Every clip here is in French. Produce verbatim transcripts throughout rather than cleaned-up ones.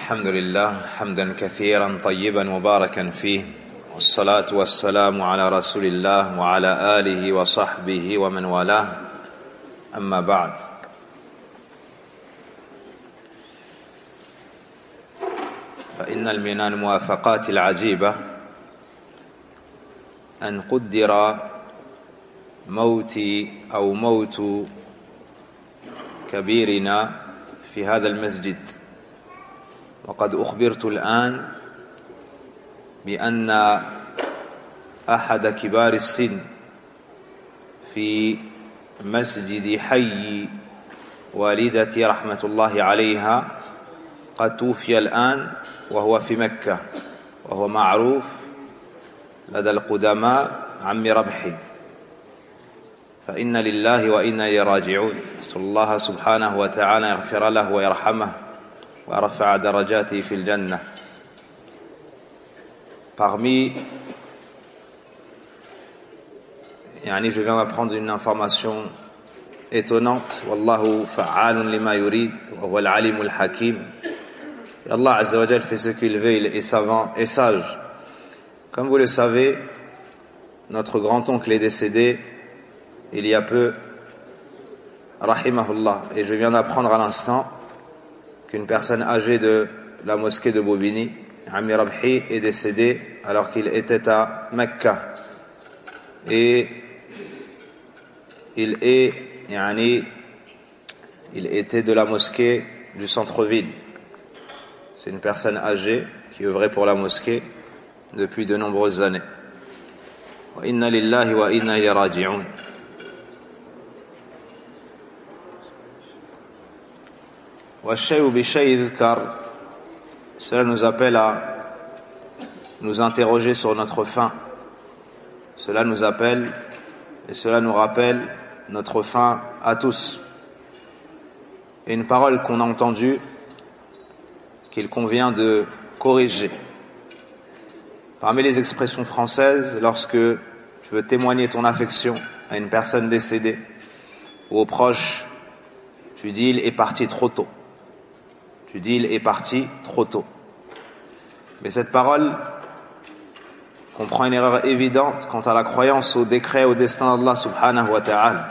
الحمد لله حمدا كثيرا طيبا مباركا فيه والصلاة والسلام على رسول الله وعلى آله وصحبه ومن والاه أما بعد فإن من الموافقات العجيبة أن قدر موتي أو موت كبيرنا في هذا المسجد، وقد أخبرت الآن بأن أحد كبار السن في مسجد حي والدتي رحمة الله عليها قد توفي الآن وهو في مكة، وهو معروف لدى القدماء عم ربحي، فإن لله وإنا إليه راجعون. نسأل الله سبحانه وتعالى يغفر له ويرحمه ويرفع درجاته في الجنة. Parmi, yani je viens d'apprendre une information étonnante. Wallahu fa'alun lima yurid wa huwa al-alim al-hakim. Allah Azza wa Jal fait ce qu'il veut, il est savant et sage. Comme vous le savez, notre grand-oncle est décédé il y a peu, rahimahullah, et je viens d'apprendre à l'instant qu'une personne âgée de la mosquée de Bobigny, Ami Rabhi, est décédé alors qu'il était à Mecca. Et il est, yani, il était de la mosquée du centre-ville. C'est une personne âgée qui œuvrait pour la mosquée depuis de nombreuses années. Wa inna lillahi wa inna ilayhi raji'un. Cela nous appelle à nous interroger sur notre fin. Cela nous appelle et cela nous rappelle notre fin à tous. Et une parole qu'on a entendue qu'il convient de corriger. Parmi les expressions françaises, lorsque tu veux témoigner ton affection à une personne décédée ou aux proches, tu dis il est parti trop tôt. Tu dis il est parti trop tôt. Mais cette parole comprend une erreur évidente quant à la croyance au décret, au destin d'Allah subhanahu wa ta'ala.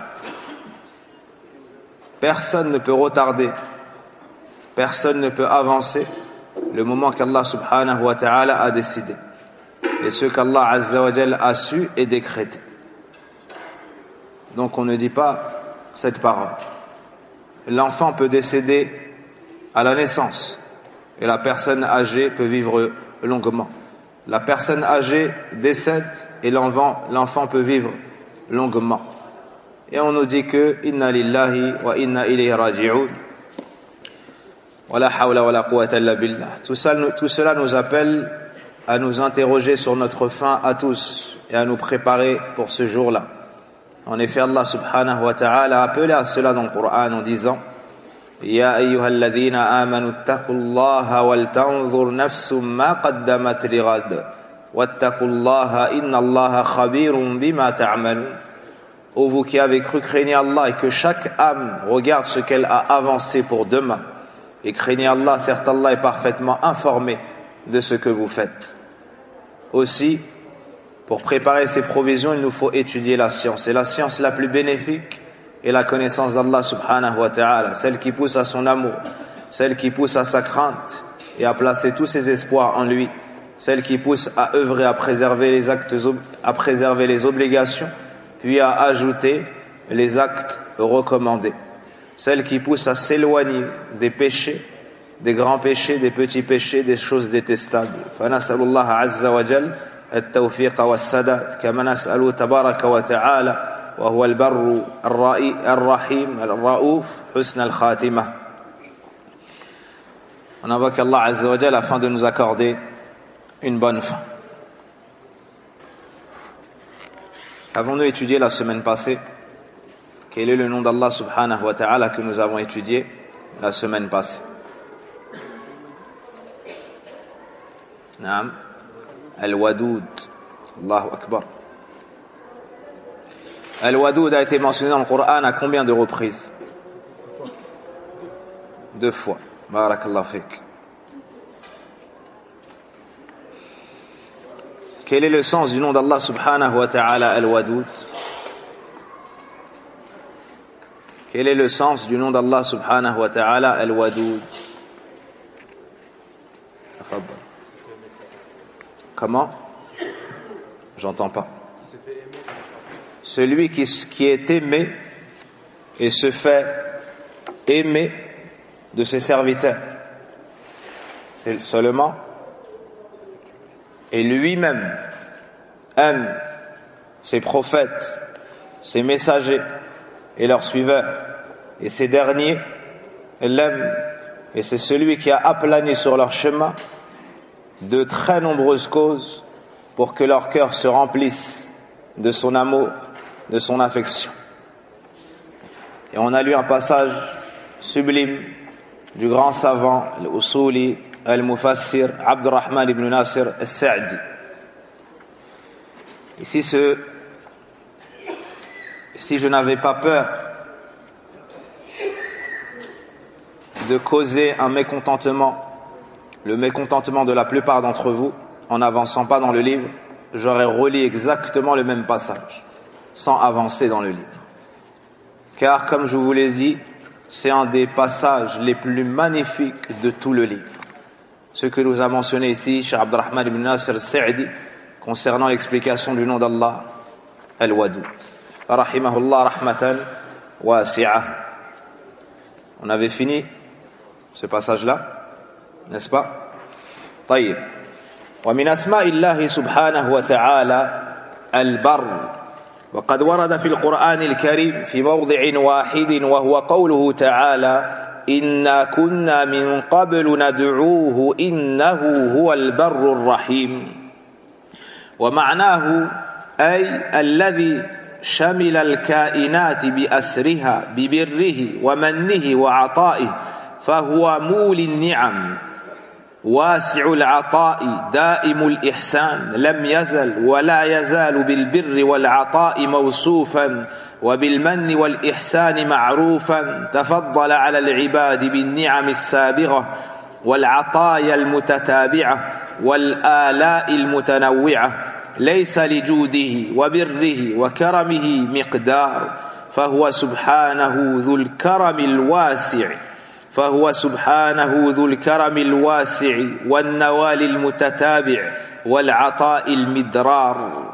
Personne ne peut retarder, personne ne peut avancer le moment qu'Allah subhanahu wa ta'ala a décidé et ce qu'Allah azza wa jal a su et décrété. Donc on ne dit pas cette parole. L'enfant peut décéder à la naissance et la personne âgée peut vivre longuement. La personne âgée décède et l'enfant, l'enfant peut vivre longuement. Et on nous dit que inna lillahi wa inna ilayhi raji'un. Wala hawla wala quwwata illa billah. Tout ça, tout cela nous appelle à nous interroger sur notre fin à tous et à nous préparer pour ce jour-là. En effet, Allah subhanahu wa ta'ala a appelé à cela dans le Coran en disant يا أيها الذين آمنوا اتقوا الله ولتنظر نفس ما قدمت لغد واتقوا الله إن الله خبير بما تعملون. Ô vous qui avez cru, craignez Allah et que chaque âme regarde ce qu'elle a avancé pour demain. Et craignez Allah, certes Allah est parfaitement informé de ce que vous faites. Aussi, pour préparer ces provisions, il nous faut étudier la science. Et la science la plus bénéfique et la connaissance d'Allah subhanahu wa ta'ala, celle qui pousse à son amour, celle qui pousse à sa crainte et à placer tous ses espoirs en lui, celle qui pousse à œuvrer à préserver les actes, à préserver les obligations, puis à ajouter les actes recommandés, celle qui pousse à s'éloigner des péchés, des grands péchés, des petits péchés, des choses détestables. فنسأل الله عز وجل التوفيق والسداد كما نسأل تبارك وتعالى وهو البر الرحيم الرؤوف حسن الخاتمة. On invoque Allah Azza wa Jal afin de nous accorder une bonne fin. Avons-nous étudié la semaine passée? Quel est le nom d'Allah subhanahu wa ta'ala que nous avons étudié la semaine passée? Naam, Al-Wadoud. Allahu Akbar. Al-Wadoud a été mentionné dans le Coran à combien de reprises? Deux fois. Barakallahu fik. Quel est le sens du nom d'Allah subhanahu wa ta'ala al-Wadud? Quel est le sens du nom d'Allah subhanahu wa ta'ala al-Wadud? Comment? J'entends pas. Celui qui, qui est aimé et se fait aimer de ses serviteurs. C'est seulement. Et lui-même aime ses prophètes, ses messagers et leurs suiveurs. Et ces derniers l'aiment. Et c'est celui qui a aplani sur leur chemin de très nombreuses causes pour que leur cœur se remplisse de son amour, de son affection. Et on a lu un passage sublime du grand savant, al-Usuli, al-Mufassir, Abdurrahman ibn Nasir al-Sa'di. Ici, ce, si je n'avais pas peur de causer un mécontentement, le mécontentement de la plupart d'entre vous, en n'avançant pas dans le livre, j'aurais relu exactement le même passage, sans avancer dans le livre. Car, comme je vous l'ai dit, c'est un des passages les plus magnifiques de tout le livre. Ce que nous a mentionné ici, Cheikh Abdurrahman ibn Nasir al-Sa'di, concernant l'explication du nom d'Allah, Al-Wadud. Rahimahullah rahmatan wasi'ah. On avait fini ce passage-là, n'est-ce pas? طيب. ومن أسماء الله سبحانه وتعالى البر، وقد ورد في القرآن الكريم في موضع واحد وهو قوله تعالى إنا كنا من قبل ندعوه إنه هو البر الرحيم. ومعناه أي الذي شمل الكائنات بأسرها ببره ومنه وعطائه، فهو مولي النعم واسع العطاء دائم الإحسان، لم يزل ولا يزال بالبر والعطاء موصوفا وبالمن والإحسان معروفا، تفضل على العباد بالنعم السابغة والعطايا المتتابعة والآلاء المتنوعة، ليس لجوده وبره وكرمه مقدار، فهو سبحانه ذو الكرم الواسع فهو سبحانه ذو الكرم الواسع والنوال المتتابع والعطاء المدرار.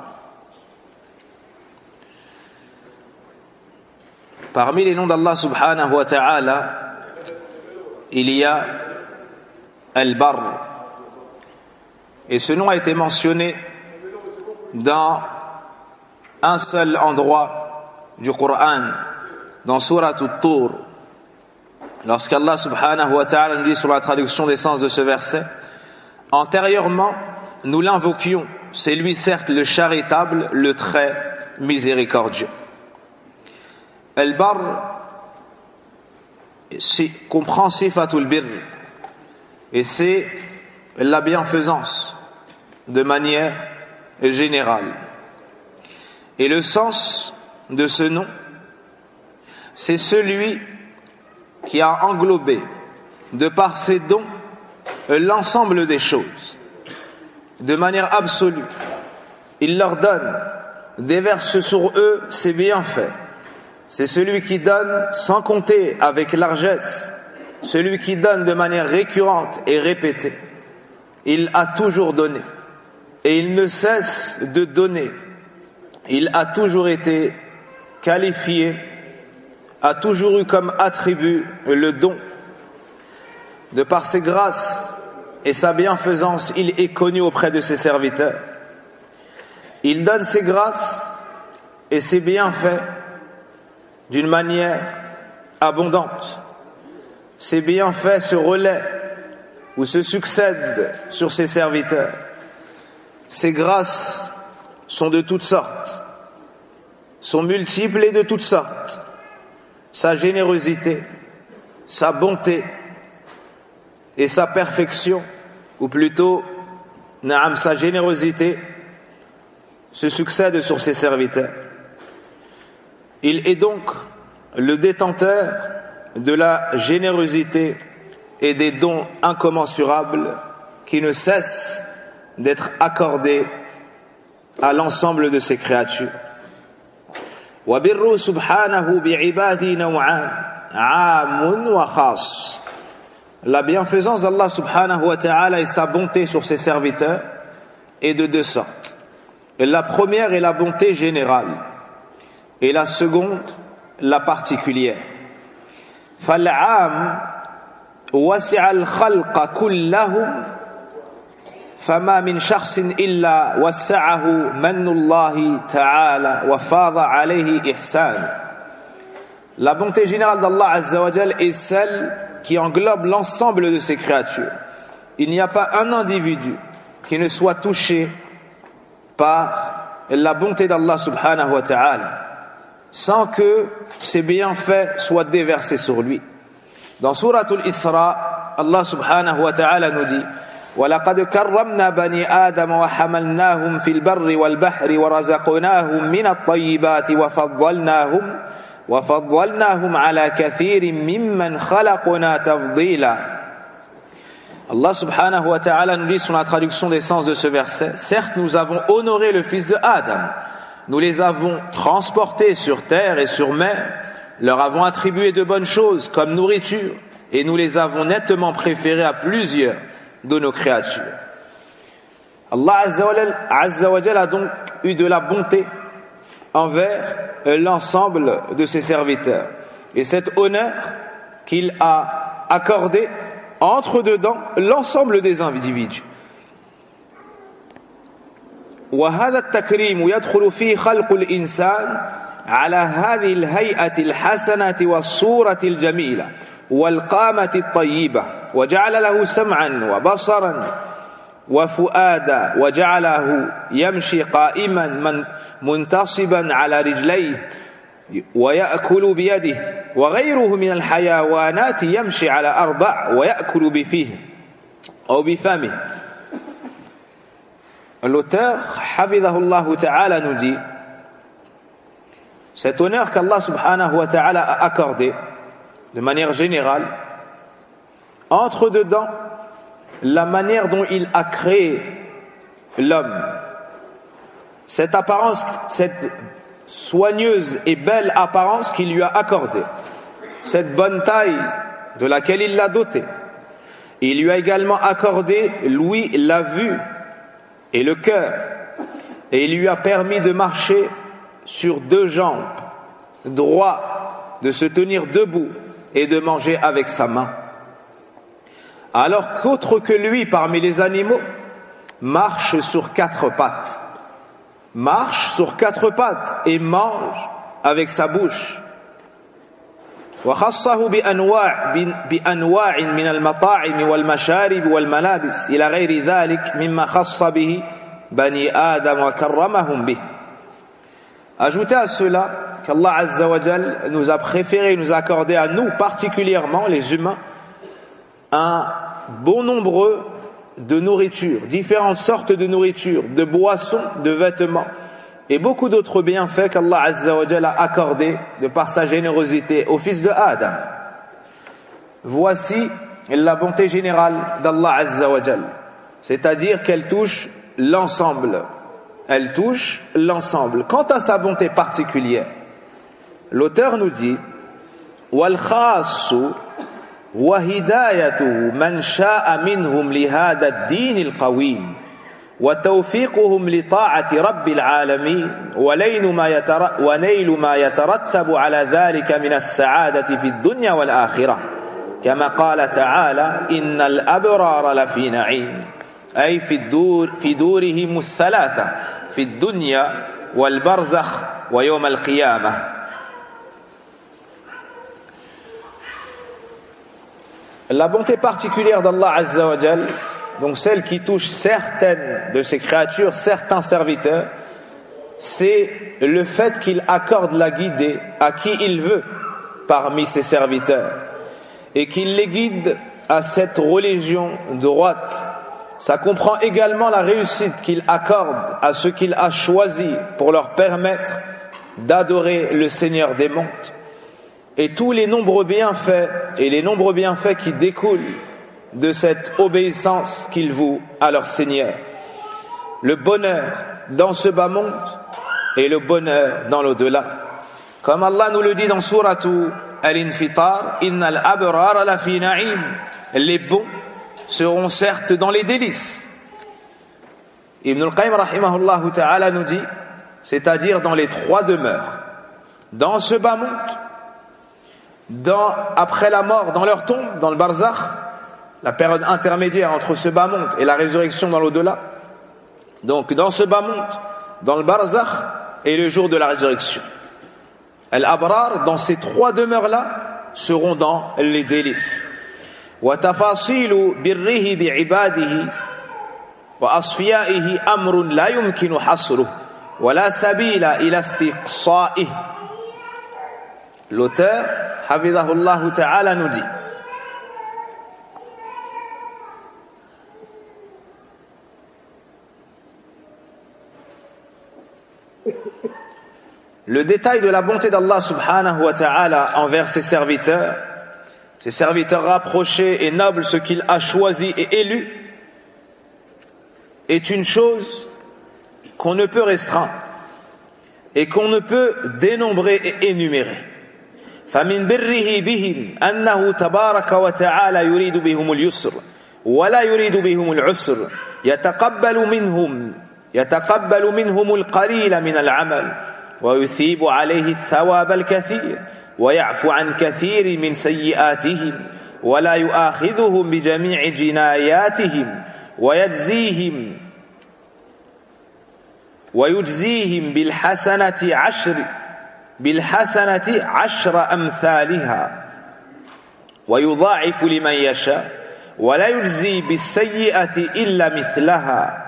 Parmi les noms d'Allah subhanahu wa ta'ala, il y a Al-Barr. Et ce nom a été mentionné dans un seul endroit du Coran, dans Surat At-Tur. Lorsqu'Allah subhanahu wa ta'ala nous dit sur la traduction des sens de ce verset, antérieurement, nous l'invoquions, c'est lui certes le charitable, le très miséricordieux. Al-Barr comprend sifatul birr, et c'est la bienfaisance de manière générale. Et le sens de ce nom, c'est celui qui a englobé, de par ses dons, l'ensemble des choses, de manière absolue. Il leur donne, déverse sur eux ses bienfaits. C'est celui qui donne sans compter avec largesse, celui qui donne de manière récurrente et répétée. Il a toujours donné, et il ne cesse de donner. Il a toujours été qualifié, a toujours eu comme attribut le don. De par ses grâces et sa bienfaisance, il est connu auprès de ses serviteurs. Il donne ses grâces et ses bienfaits d'une manière abondante. Ses bienfaits se relaient ou se succèdent sur ses serviteurs. Ses grâces sont de toutes sortes, sont multiples et de toutes sortes. Sa générosité, sa bonté et sa perfection, ou plutôt, naam, sa générosité, se succèdent sur ses serviteurs. Il est donc le détenteur de la générosité et des dons incommensurables qui ne cessent d'être accordés à l'ensemble de ses créatures. وَبِرُّ سُبْحَانَهُ بِعِبَادِهِ نَوْعَانِ عَامٌ وَخَاصٌ. La bienfaisance d'Allah subhanahu wa ta'ala et sa bonté sur ses serviteurs est de deux sortes. La première est la bonté générale et la seconde la particulière. فَالْعَامُ وَسِعَ الْخَلْقَ كُلَّهُمْ فما من شخص إلا وسعه من الله تعالى وفاض عليه إحسان. La bonté générale d'Allah Azza wa Jal est celle qui englobe l'ensemble de ses créatures. Il n'y a pas un individu qui ne soit touché par la bonté d'Allah subhanahu wa ta'ala sans que ses bienfaits soient déversés sur lui. Dans Surat al-Isra, Allah subhanahu wa ta'ala nous dit: وَلَقَدْ كَرَّمْنَا بَنِي آدَمَ وَحَمَلْنَاهُمْ فِي الْبَرِّ وَالْبَحْرِ وَرَزَقْنَاهُمْ مِنَ الطَّيِّبَاتِ وَفَضَّلْنَاهُمْ وَفَضَّلْنَاهُمْ عَلَى كَثِيرٍ مِّمَّنْ خَلَقْنَا تَفْضِيلًا. Allah subhanahu wa ta'ala nous dit sur la traduction des sens de ce verset: certes, nous avons honoré le fils de Adam, nous les avons transportés sur terre et sur mer, leur avons attribué de bonnes choses comme nourriture, et nous les avons nettement préférés à plusieurs de nos créatures. Allah Azza wa Jal a donc eu de la bonté envers l'ensemble de ses serviteurs. Et cet honneur qu'il a accordé entre dedans l'ensemble des individus. وهذا التكريم يدخل فيه خلق الإنسان على هذه الهيئة الحسنة والصورة الجميلة والقامة الطيبة وجعل له سمعا وبصرا وفؤادا وجعله يمشي قائما من منتصبا على رجليه ويأكل بيده وغيره من الحيوانات يمشي على أربع ويأكل بفيه أو بفمه. L'auteur, Hafidhahullah ta'ala, nous dit: cet honneur qu'Allah subhanahu wa ta'ala a accordé de manière générale entre dedans la manière dont il a créé l'homme, cette apparence, cette soigneuse et belle apparence qu'il lui a accordée, cette bonne taille de laquelle il l'a doté. Il lui a également accordé l'ouïe, la vue et le cœur, et il lui a permis de marcher sur deux jambes, droit, de se tenir debout et de manger avec sa main. Alors qu'autre que lui parmi les animaux marche sur quatre pattes, marche sur quatre pattes et mange avec sa bouche. وخصه بأنواع بأنواع من المطاعم والمشارب والملابس إلى غير ذلك مما خص به بني آدم وكرمهم به. Ajoutez à cela qu'Allah Azza wa Jal nous a préféré, nous a accordé à nous particulièrement les humains un bon nombre de nourriture, différentes sortes de nourriture, de boissons, de vêtements et beaucoup d'autres bienfaits qu'Allah Azza wa Jal a accordés de par sa générosité au fils de Adam. Voici la bonté générale d'Allah Azza wa Jal, c'est-à-dire qu'elle touche l'ensemble. Elle touche l'ensemble. Quant à sa bonté particulière, l'auteur nous dit: wal khassu wa hidayatu man sha'a minhum li hada ad-din al-qawim wa tawfiquhum li ta'ati rabbil alamin wa laylu ma yatara wa naylu ma yatarattabu ala dhalika min as-sa'adati fi ad-dunya wal akhirah kama qala ta'ala innal abrara la fi na'im ay fi ad-dur fi durihim ath-thalatha في الدنيا والبرزخ ويوم القيامة. La bonté particulière d'Allah Azza wa Jal, donc celle qui touche certaines de ses créatures, certains serviteurs, c'est le fait qu'il accorde la guidée à qui il veut parmi ses serviteurs et qu'il les guide à cette religion droite. Ça comprend également la réussite qu'il accorde à ceux qu'il a choisis pour leur permettre d'adorer le Seigneur des mondes et tous les nombreux bienfaits et les nombreux bienfaits qui découlent de cette obéissance qu'ils vouent à leur Seigneur. le bonheur dans ce bas monde et le bonheur dans l'au-delà. Comme Allah nous le dit dans Suratu Al-Infitar, Innal abrara lafi na'im. Les bons seront certes dans les délices. Ibn al-Qayyim rahimahullah ta'ala nous dit, c'est-à-dire dans les trois demeures, dans ce bas monde, dans, après la mort, dans leur tombe, dans le barzakh, la période intermédiaire entre ce bas monde et la résurrection dans l'au-delà. Donc dans ce bas monde, dans le barzakh et le jour de la résurrection. Al-Abrar, dans ces trois demeures-là, seront dans les délices. Wa tafasilu birrihi bi'ibadihi wa asfiyaihi amrun la yumkinu hasruhu wa la sabila ila istiqsa'ihi. L'auteur, hafidhahullah ta'ala, nous dit: le détail de la bonté d'Allah subhanahu wa ta'ala envers ses serviteurs, ses serviteurs rapprochés et nobles, ceux qu'il a choisis et élus, est une chose qu'on ne peut restreindre et qu'on ne peut dénombrer et énumérer. فمن بره بهم أنه تبارك وتعالى يريد بهم اليسر ولا يريد بهم العسر يتقبل منهم يتقبل منهم القليل من العمل ويثيب عليه الثواب الكثير ويعفو عن كثير من سيئاتهم ولا يؤاخذهم بجميع جناياتهم ويجزيهم ويجزيهم بالحسنة عشر بالحسنة عشر أمثالها ويضاعف لمن يشاء ولا يجزي بالسيئة إلا مثلها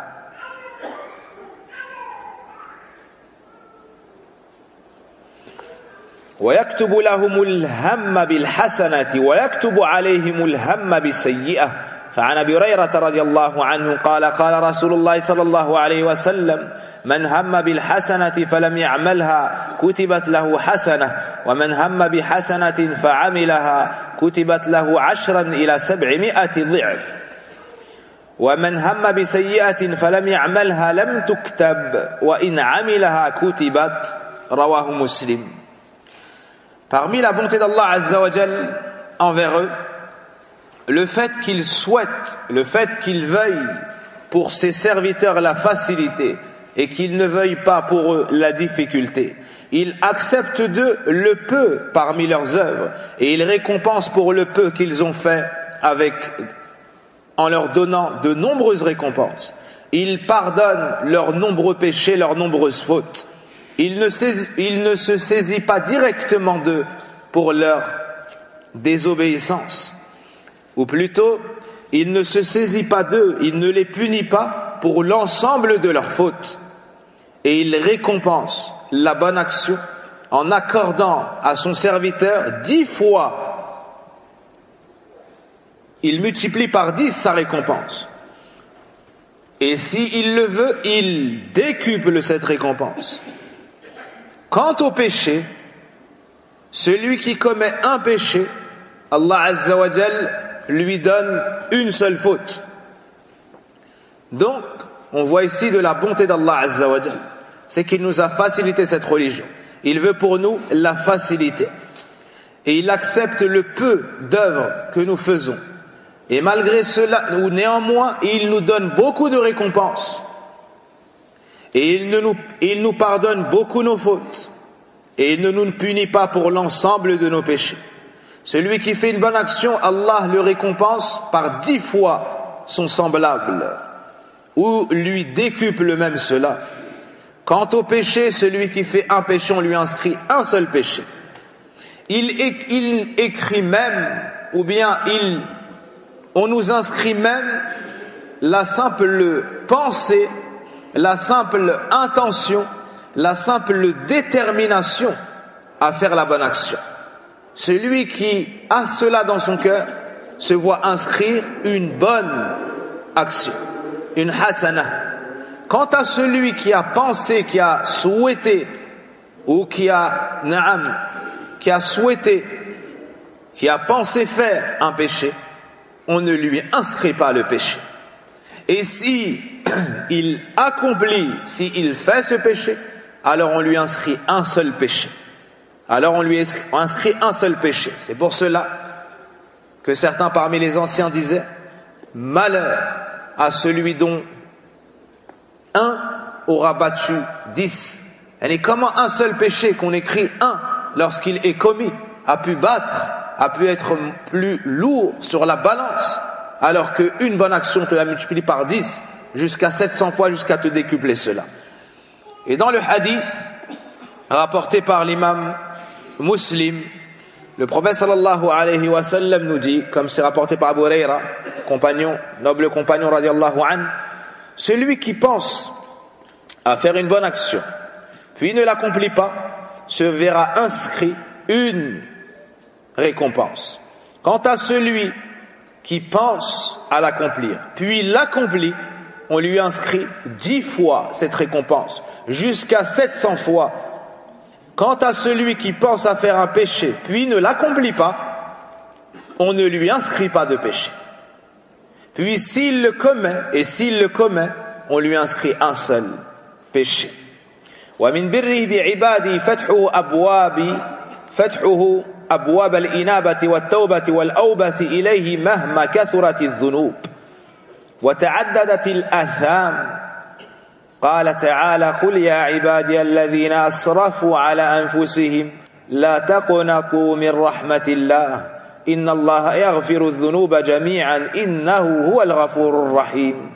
ويكتب لهم الهم بالحسنة ويكتب عليهم الهم بالسيئة. فعن أبي هريرة رضي الله عنه قال قال رسول الله صلى الله عليه وسلم: من هم بالحسنة فلم يعملها كتبت له حسنة ومن هم بحسنة فعملها كتبت له عشرا إلى سبعمائة ضعف ومن هم بسيئة فلم يعملها لم تكتب وإن عملها كتبت. رواه مسلم. Parmi la bonté d'Allah Azza wa Jal envers eux, le fait qu'il souhaite, le fait qu'il veuille pour ses serviteurs la facilité et qu'il ne veuille pas pour eux la difficulté. Il accepte d'eux le peu parmi leurs œuvres et il récompense pour le peu qu'ils ont fait avec, en leur donnant de nombreuses récompenses. Il pardonne leurs nombreux péchés, leurs nombreuses fautes. Il ne, saisit, il ne se saisit pas directement d'eux pour leur désobéissance. Ou plutôt, il ne se saisit pas d'eux, il ne les punit pas pour l'ensemble de leurs fautes. Et il récompense la bonne action en accordant à son serviteur dix fois. Il multiplie par dix sa récompense. Et s'il le veut, il décuple cette récompense. Quant au péché, celui qui commet un péché, Allah Azza wa Jal lui donne une seule faute. Donc, on voit ici de la bonté d'Allah Azza wa Jal, c'est qu'il nous a facilité cette religion. Il veut pour nous la facilité. Et il accepte le peu d'œuvres que nous faisons. Et malgré cela, ou néanmoins, il nous donne beaucoup de récompenses. Et il, ne nous, il nous pardonne beaucoup nos fautes. Et il ne nous punit pas pour l'ensemble de nos péchés. Celui qui fait une bonne action, Allah le récompense par dix fois son semblable, ou lui décuple même cela. Quant au péché, celui qui fait un péché, on lui inscrit un seul péché. Il, il écrit même, ou bien il, on nous inscrit même la simple pensée, la simple intention, la simple détermination à faire la bonne action. Celui qui a cela dans son cœur se voit inscrire une bonne action, une hasana. Quant à celui qui a pensé, qui a souhaité, ou qui a, na'am, qui a souhaité, qui a pensé faire un péché, on ne lui inscrit pas le péché. Et si il accomplit, s'il fait ce péché, alors on lui inscrit un seul péché. Alors on lui inscrit un seul péché. C'est pour cela que certains parmi les anciens disaient « Malheur à celui dont un aura battu dix ». Et comment un seul péché qu'on écrit un lorsqu'il est commis a pu battre, a pu être plus lourd sur la balance, alors qu'une bonne action te la multiplie par dix, jusqu'à sept cents fois, jusqu'à te décupler cela. Et dans le hadith rapporté par l'imam Muslim, le prophète sallallahu alayhi wa sallam nous dit, comme c'est rapporté par Abu Huraira, compagnon, noble compagnon radiallahu anhu, celui qui pense à faire une bonne action, puis ne l'accomplit pas, se verra inscrit une récompense. Quant à celui qui pense à l'accomplir, puis l'accomplit, on lui inscrit dix fois cette récompense, jusqu'à sept cents fois. Quant à celui qui pense à faire un péché, puis ne l'accomplit pas, on ne lui inscrit pas de péché. Puis s'il le commet, et s'il le commet, on lui inscrit un seul péché. ومن بره بعباده فتحه أبواب فتحه أبواب الإنابة والتوبة والأوبة إليه مهما كثرت الذنوب وتعددت الآثام. قال تعالى قل يا عبادي الذين أسرفوا على أنفسهم لا تقنطوا من رحمة الله إن الله يغفر الذنوب جميعا إنه هو الغفور الرحيم.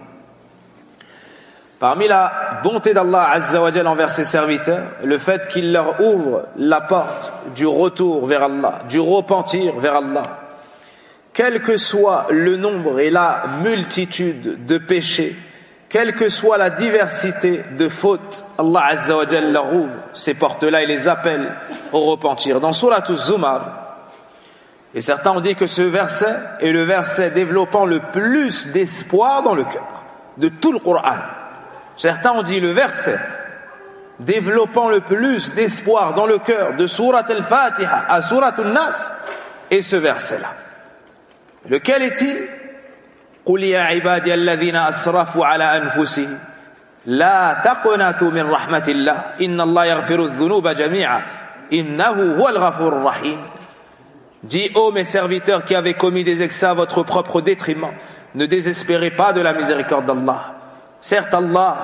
Parmi la bonté d'Allah Azza wa Jal envers ses serviteurs, le fait qu'il leur ouvre la porte du retour vers Allah, du repentir vers Allah. Quel que soit le nombre et la multitude de péchés, quelle que soit la diversité de fautes, Allah Azza wa Jal leur ouvre ces portes-là et les appelle au repentir. Dans Surat Az-Zumar, et certains ont dit que ce verset est le verset développant le plus d'espoir dans le cœur de tout le Coran. Certains ont dit le verset développant le plus d'espoir dans le cœur de Surat Al-Fatiha à Surat Al-Nas et ce verset-là. Lequel est-il? قُلْ يَا عِبَادِيَ الَّذِينَ أَسْرَفُوا عَلَى أَنفُسِهِمْ لَا تَقْنَطُوا مِنْ رَحْمَةِ اللَّهِ إِنَّ اللَّهَ يَغْفِرُ الذُّنُوبَ جَمِيعًا إِنَّهُ هُوَ الْغَفُورُ الرَّحِيمُ. Dis, ô mes serviteurs qui avez commis des excès à votre propre détriment, ne désespérez pas de la miséricorde d'Allah. Certes, Allah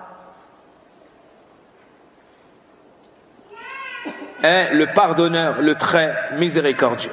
est le pardonneur, le très miséricordieux.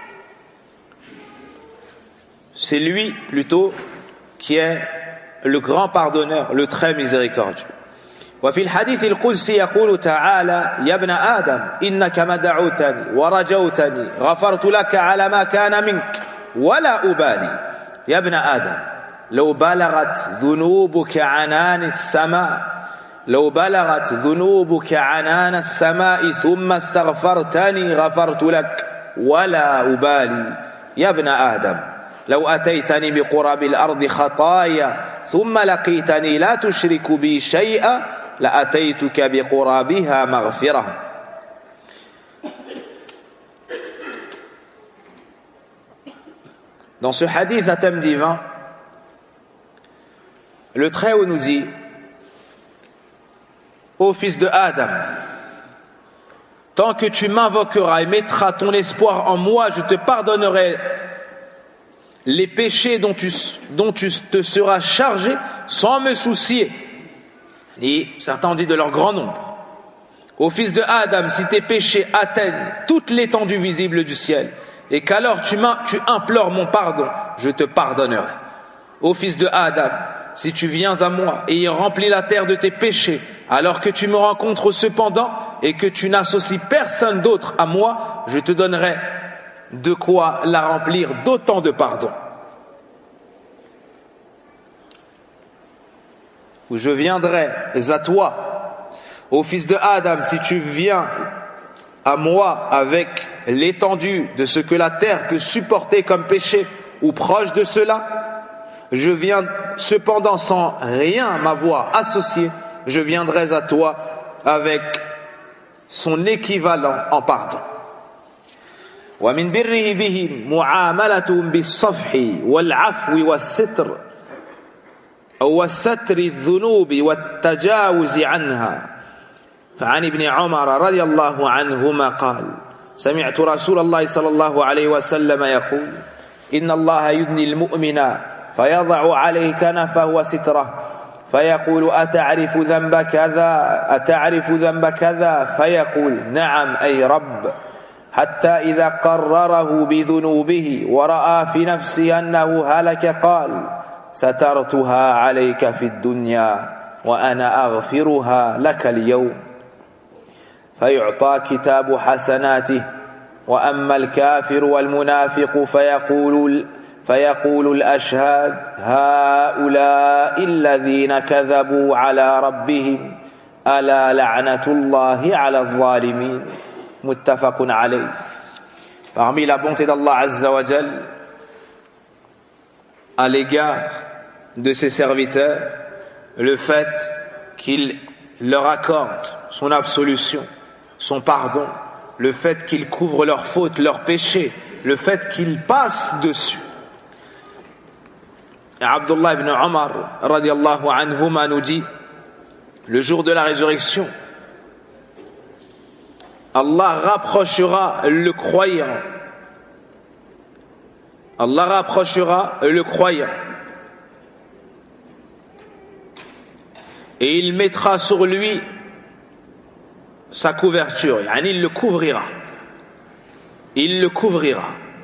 C'est lui, plutôt, qui est le grand pardonneur, le très miséricordieux. وفي الحديث القدسي يقول تعالى يا ابن آدم إنك ما دعوتني ورجوتني غفرت لك على ما كان منك ولا أبالي يا ابن آدم لو بلغت ذنوبك عنان السماء لو بلغت ذنوبك عنان السماء ثم استغفرتني غفرت لك ولا أبالي يا ابن آدم لو أتيتني بقرب الأرض خطايا ثم لقيتني لا تشرك بي شيئا لأتيتك بقرابها مغفرة. Dans ce hadith à thème divin, le Très-Haut nous dit: ô fils de Adam, tant que tu m'invoqueras et mettras ton espoir en moi, je te pardonnerai les péchés dont tu, dont tu te seras chargé sans me soucier. Et certains ont dit de leur grand nombre. Ô fils de Adam, si tes péchés atteignent toute l'étendue visible du ciel, et qu'alors tu, tu implores mon pardon, je te pardonnerai. Ô fils de Adam, si tu viens à moi et y remplis la terre de tes péchés, alors que tu me rencontres cependant et que tu n'associes personne d'autre à moi, je te donnerai de quoi la remplir d'autant de pardon. Ou je viendrai à toi, ô fils de Adam, si tu viens à moi avec l'étendue de ce que la terre peut supporter comme péché ou proche de cela, je viens cependant sans rien m'avoir associé, je viendrai à toi avec son équivalent en pardon. ومن بره بهم معاملتهم بالصفح والعفو والستر وستر الذنوب والتجاوز عنها. فعن ابن عمر رضي الله عنهما قال سمعت رسول الله صلى الله عليه وسلم يقول إن الله يدني المؤمن فيضع عليه كنفه وستره فيقول أتعرف ذنب كذا أتعرف ذنب كذا فيقول نعم أي رب حتى إذا قرره بذنوبه ورأى في نفسه أنه هلك قال سترتها عليك في الدنيا وأنا أغفرها لك اليوم فيعطى كتاب حسناته وأما الكافر والمنافق فيقول فيقول الأشهاد هؤلاء الذين كذبوا على ربهم ألا لعنة الله على الظالمين متفق عليه. Parmi la bonté d'Allah Azza wa Jal à l'égard de ses serviteurs, le fait qu'il leur accorde son absolution, son pardon, le fait qu'il couvre leurs fautes, leurs péchés, le fait qu'il passe dessus. Et Abdullah ibn Omar radiallahu anhuma nous dit, le jour de la résurrection, Allah rapprochera le croyant. Allah rapprochera le croyant. Et il mettra sur lui sa couverture. Yani il le couvrira. Il le couvrira.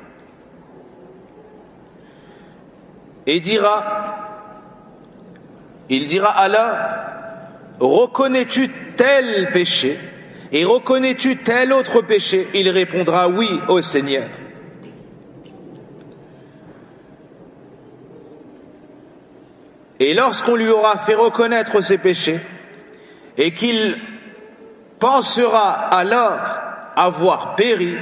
Et dira, il dira alors, reconnais-tu tel péché et reconnais-tu tel autre péché? Il répondra oui au Seigneur. Et lorsqu'on lui aura fait reconnaître ses péchés et qu'il pensera alors avoir péri,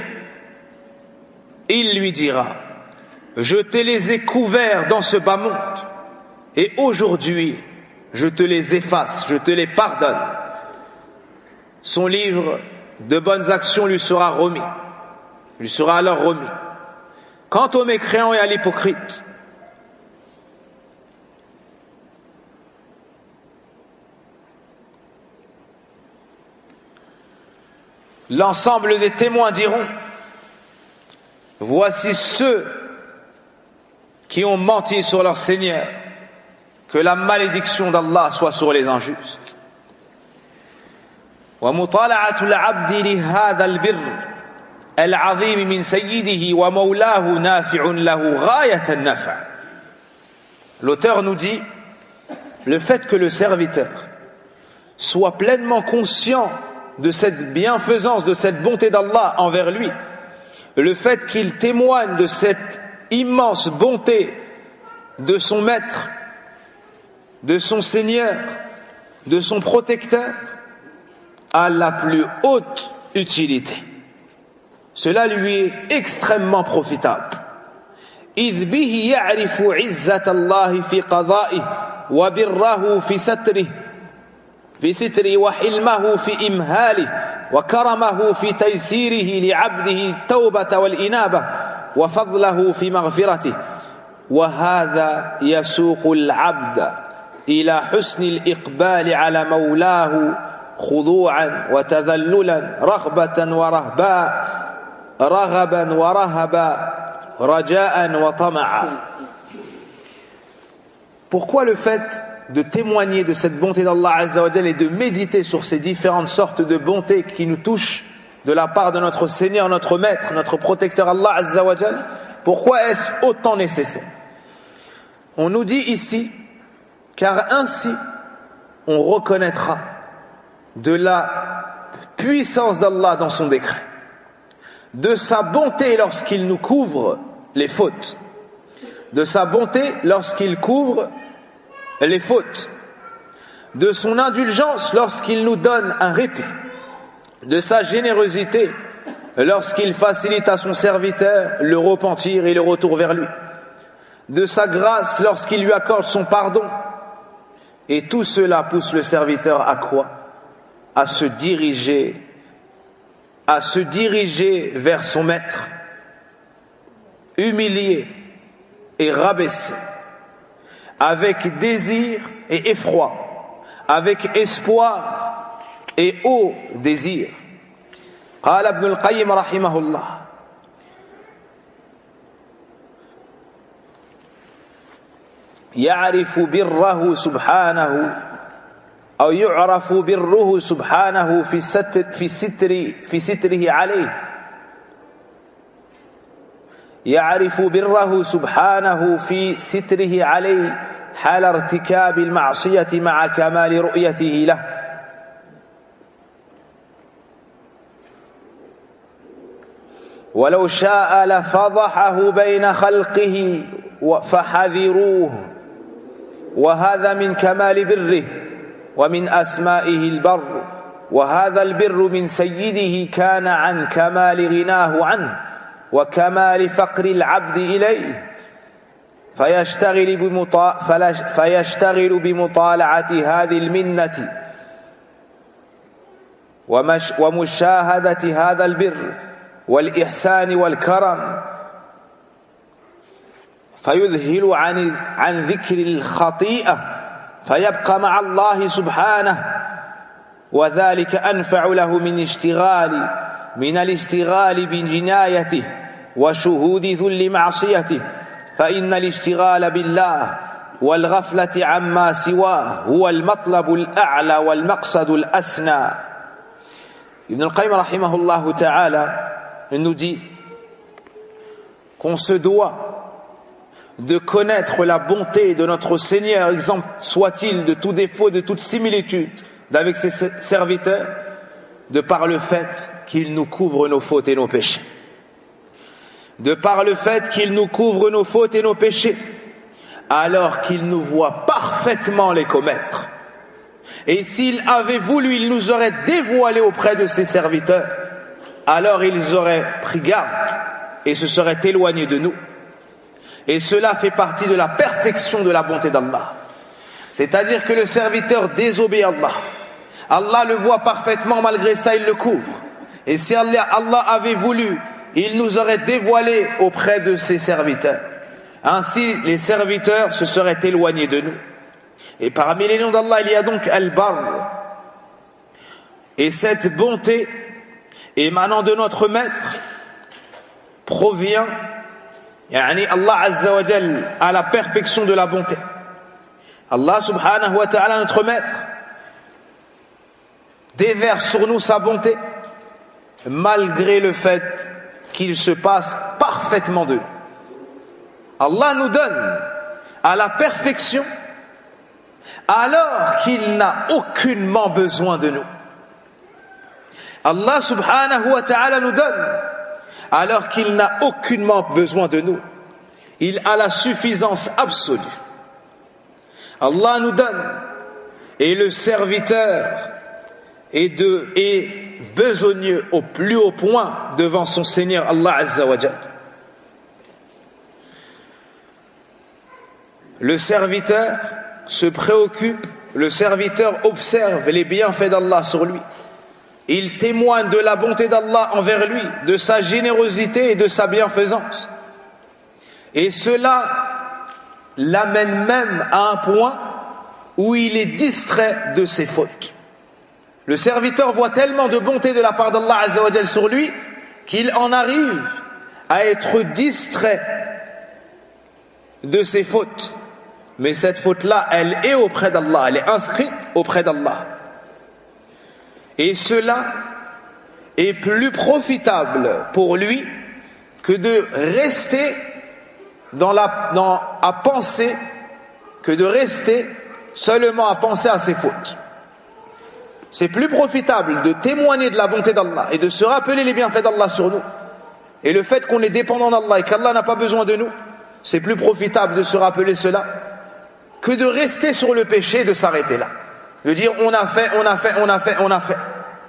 il lui dira, je te les ai couverts dans ce bas monde et aujourd'hui je te les efface, je te les pardonne. Son livre de bonnes actions lui sera remis, lui sera alors remis. Quant aux mécréants et à l'hypocrite, l'ensemble des témoins diront, voici ceux qui ont menti sur leur Seigneur, que la malédiction d'Allah soit sur les injustes. ومطالعة العبد لهذا البر العظيم من سيده ومولاه نافع له غاية النفع. L'auteur nous dit, le fait que le serviteur soit pleinement conscient de cette bienfaisance, de cette bonté d'Allah envers lui, le fait qu'il témoigne de cette immense bonté de son maître, de son Seigneur, de son protecteur, a la plus haute utilité. Cela lui est extrêmement profitable. إذ به يعرف عزة الله في قضائه وبره في ستره في ستره وحلمه في إمهاله وكرمه في تيسيره لعبده التوبة والإنابة وفضله في مغفرته وهذا يسوق العبد إلى حسن الإقبال على مولاه خضوعا وتذللا رغبة ورهبا رغبا ورهبا رجاء وطمعا. Pourquoi le fait de témoigner de cette bonté d'Allah Azza wa Jalla et de méditer sur ces différentes sortes de bontés qui nous touchent de la part de notre Seigneur, notre Maître, notre protecteur Allah Azza wa Jalla, pourquoi est-ce autant nécessaire? On nous dit ici, car ainsi on reconnaîtra de la puissance d'Allah dans son décret, de sa bonté lorsqu'il nous couvre les fautes, de sa bonté lorsqu'il couvre les fautes, de son indulgence lorsqu'il nous donne un répit, de sa générosité lorsqu'il facilite à son serviteur le repentir et le retour vers lui, de sa grâce lorsqu'il lui accorde son pardon. Et tout cela pousse le serviteur à quoi? À se diriger, à se diriger vers son maître, humilié et rabaissé, avec désir et effroi, avec espoir et haut désir. قال ابن القيم رحمه الله: يعرف بره سبحانه أو يعرف بره سبحانه في ستر في ستر في ستره عليه. يعرف بره سبحانه في ستره عليه حال ارتكاب المعصية مع كمال رؤيته له. ولو شاء لفضحه بين خلقه فحذروه، وهذا من كمال بره ومن أسمائه البر، وهذا البر من سيده كان عن كمال غناه عنه وكمال فقر العبد إليه، فيشتغل بمطا... فيشتغل بمطالعة هذه المنة ومش... ومشاهدة هذا البر والإحسان والكرم، فيذهل عن عن ذكر الخطيئة فيبقى مع الله سبحانه، وذلك أنفع له من اشتغال من الاشتغال بجنايته وشهود ذل معصيته، فإن الاشتغال بالله والغفلة عما سواه هو المطلب الأعلى والمقصد الأسنى. Ibn al-Qayyim rahimahullah ta'ala nous dit qu'on se doit de connaître la bonté de notre Seigneur, exemple soit-il de tout défaut, de toute similitude d'avec ses serviteurs, de par le fait qu'il nous couvre nos fautes et nos péchés. De par le fait qu'il nous couvre nos fautes et nos péchés, alors qu'il nous voit parfaitement les commettre. Et s'il avait voulu, il nous aurait dévoilé auprès de ses serviteurs, alors ils auraient pris garde et se seraient éloignés de nous. Et cela fait partie de la perfection de la bonté d'Allah. C'est-à-dire que le serviteur désobéit à Allah. Allah le voit parfaitement, malgré ça il le couvre. Et si Allah, Allah avait voulu, il nous aurait dévoilé auprès de ses serviteurs. Ainsi, les serviteurs se seraient éloignés de nous. Et parmi les noms d'Allah, il y a donc Al-Barr. Et cette bonté émanant de notre maître provient, yani Allah Azza wa Jal, à la perfection de la bonté. Allah subhanahu wa ta'ala, notre maître, déverse sur nous sa bonté malgré le fait qu'il se passe parfaitement de nous. Allah nous donne à la perfection alors qu'il n'a aucunement besoin de nous. Allah subhanahu wa ta'ala nous donne alors qu'il n'a aucunement besoin de nous. Il a la suffisance absolue. Allah nous donne et le serviteur est, de, est besogneux au plus haut point devant son Seigneur Allah Azza wa Jal. Le serviteur se préoccupe, le serviteur observe les bienfaits d'Allah sur lui. Il témoigne de la bonté d'Allah envers lui, de sa générosité et de sa bienfaisance. Et cela l'amène même à un point où il est distrait de ses fautes. Le serviteur voit tellement de bonté de la part d'Allah Azza wa Jal sur lui qu'il en arrive à être distrait de ses fautes. Mais cette faute-là, elle est auprès d'Allah, elle est inscrite auprès d'Allah. Et cela est plus profitable pour lui que de rester dans la, dans, à penser, que de rester seulement à penser à ses fautes. C'est plus profitable de témoigner de la bonté d'Allah et de se rappeler les bienfaits d'Allah sur nous. Et le fait qu'on est dépendant d'Allah et qu'Allah n'a pas besoin de nous, c'est plus profitable de se rappeler cela que de rester sur le péché et de s'arrêter là. De dire on a fait, on a fait, on a fait, on a fait.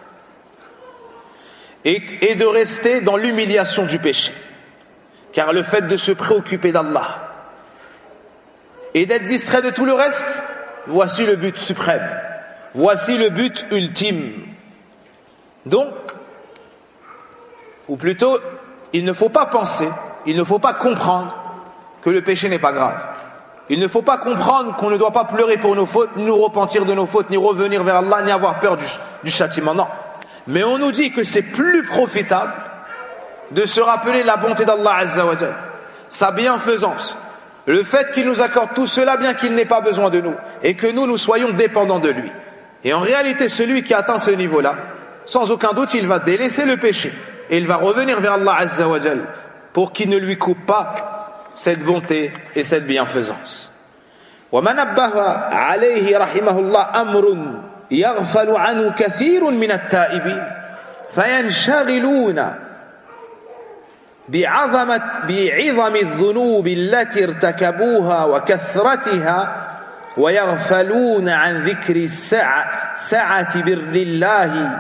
Et, et de rester dans l'humiliation du péché. Car le fait de se préoccuper d'Allah et d'être distrait de tout le reste, voici le but suprême. Voici le but ultime. Donc, ou plutôt, il ne faut pas penser, il ne faut pas comprendre que le péché n'est pas grave. Il ne faut pas comprendre qu'on ne doit pas pleurer pour nos fautes, ni nous repentir de nos fautes, ni revenir vers Allah, ni avoir peur du, du châtiment. Non. Mais on nous dit que c'est plus profitable de se rappeler la bonté d'Allah Azza wa Jal, sa bienfaisance, le fait qu'il nous accorde tout cela bien qu'il n'ait pas besoin de nous, et que nous, nous soyons dépendants de lui. Et en réalité, celui qui atteint ce niveau-là, sans aucun doute, il va délaisser le péché, et il va revenir vers Allah Azza wa Jal, pour qu'il ne lui coupe pas cette bonté et cette bienfaisance. وما نبه عليه رحمه الله أمر يغفل عنه كثير من التائبين فينشغلون بعظمة بعظم الذنوب التي ارتكبوها وكثرتها ويغفلون عن ذكر السعة سعة بر الله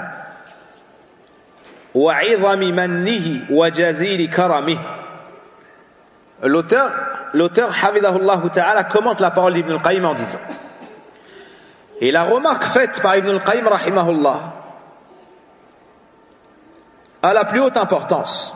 وعظم منه وجزيل كرمه. L'auteur, l'auteur, Hafidhahullah Ta'ala, commente la parole d'Ibn al-Qayyim en disant: et la remarque faite par Ibn al-Qayyim, rahimahullah, a la plus haute importance.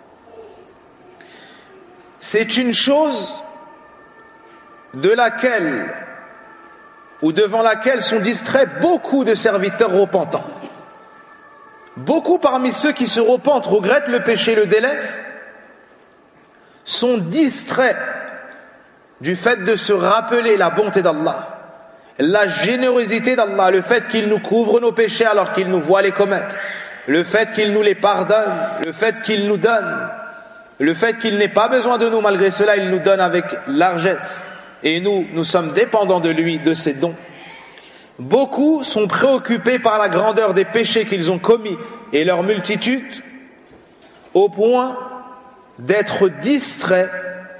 C'est une chose de laquelle, ou devant laquelle sont distraits beaucoup de serviteurs repentants. Beaucoup parmi ceux qui se repentent, regrettent le péché, le délaissent, sont distraits du fait de se rappeler la bonté d'Allah, la générosité d'Allah, le fait qu'il nous couvre nos péchés alors qu'il nous voit les commettre, le fait qu'il nous les pardonne, le fait qu'il nous donne, le fait qu'il n'ait pas besoin de nous, malgré cela il nous donne avec largesse, et nous, nous sommes dépendants de lui, de ses dons. Beaucoup sont préoccupés par la grandeur des péchés qu'ils ont commis et leur multitude, au point d'être distraits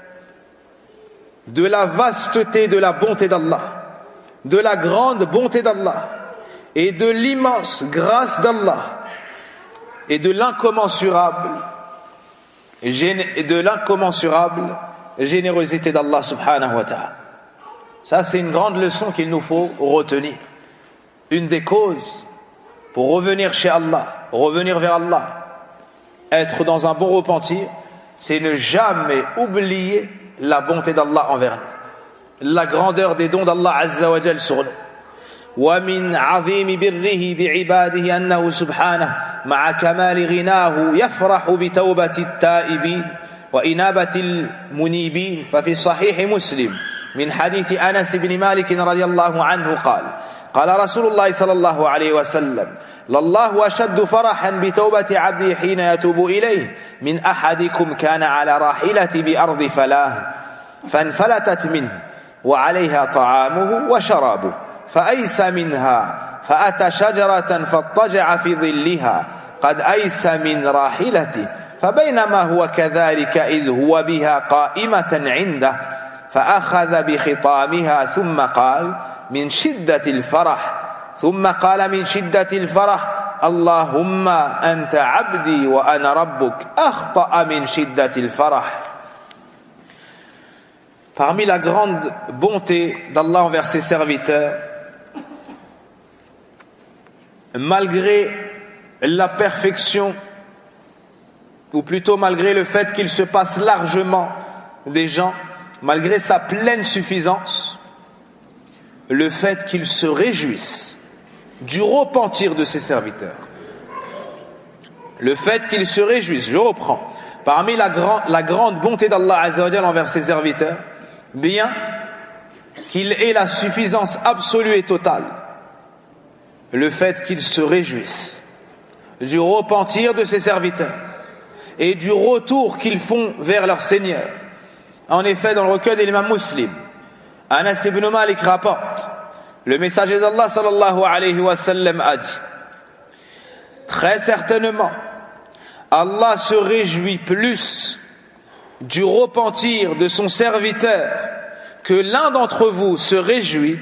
de la vasteté de la bonté d'Allah, de la grande bonté d'Allah et de l'immense grâce d'Allah et de l'incommensurable et de l'incommensurable générosité d'Allah subhanahu wa ta'ala. Ça, c'est une grande leçon qu'il nous faut retenir. Une des causes pour revenir chez Allah, revenir vers Allah, être dans un bon repentir, c'est ne jamais oublier la bonté d'Allah envers nous, la grandeur des dons d'Allah Azza wa Jal sur nous. ومن عظيم بره بعباده أنه سبحانه مع كمال غناه يفرح بتوبة التائبين وإنابة المنيبين. ففي صحيح مسلم من حديث أنس بن مالك رضي الله عنه قال قال رسول الله صلى الله عليه وسلم: لله أشد فرحا بتوبة عبده حين يتوب إليه من أحدكم كان على راحلة بأرض فلاه فانفلتت منه وعليها طعامه وشرابه فأيس منها فأتى شجرة فاضطجع في ظلها قد أيس من راحلته فبينما هو كذلك إذ هو بها قائمة عنده فأخذ بخطامها ثم قال من شدة الفرح ثم قال من شدة الفرح اللهم أنت عبدي وأنا ربك أخطأ من شدة الفرح. Parmi la grande bonté d'Allah envers ses serviteurs, malgré la perfection, ou plutôt malgré le fait qu'il se passe largement des gens, malgré sa pleine suffisance, le fait qu'il se réjouisse du repentir de ses serviteurs, le fait qu'il se réjouisse, je reprends, parmi la, grand, la grande bonté d'Allah Azza wa Jal envers ses serviteurs, bien qu'il ait la suffisance absolue et totale, le fait qu'il se réjouisse du repentir de ses serviteurs et du retour qu'ils font vers leur Seigneur. En effet, dans le recueil de l'imam Muslim, Anas ibn Malik rapporte: le messager d'Allah sallallahu alayhi wa sallam a dit: très certainement, Allah se réjouit plus du repentir de son serviteur que l'un d'entre vous se réjouit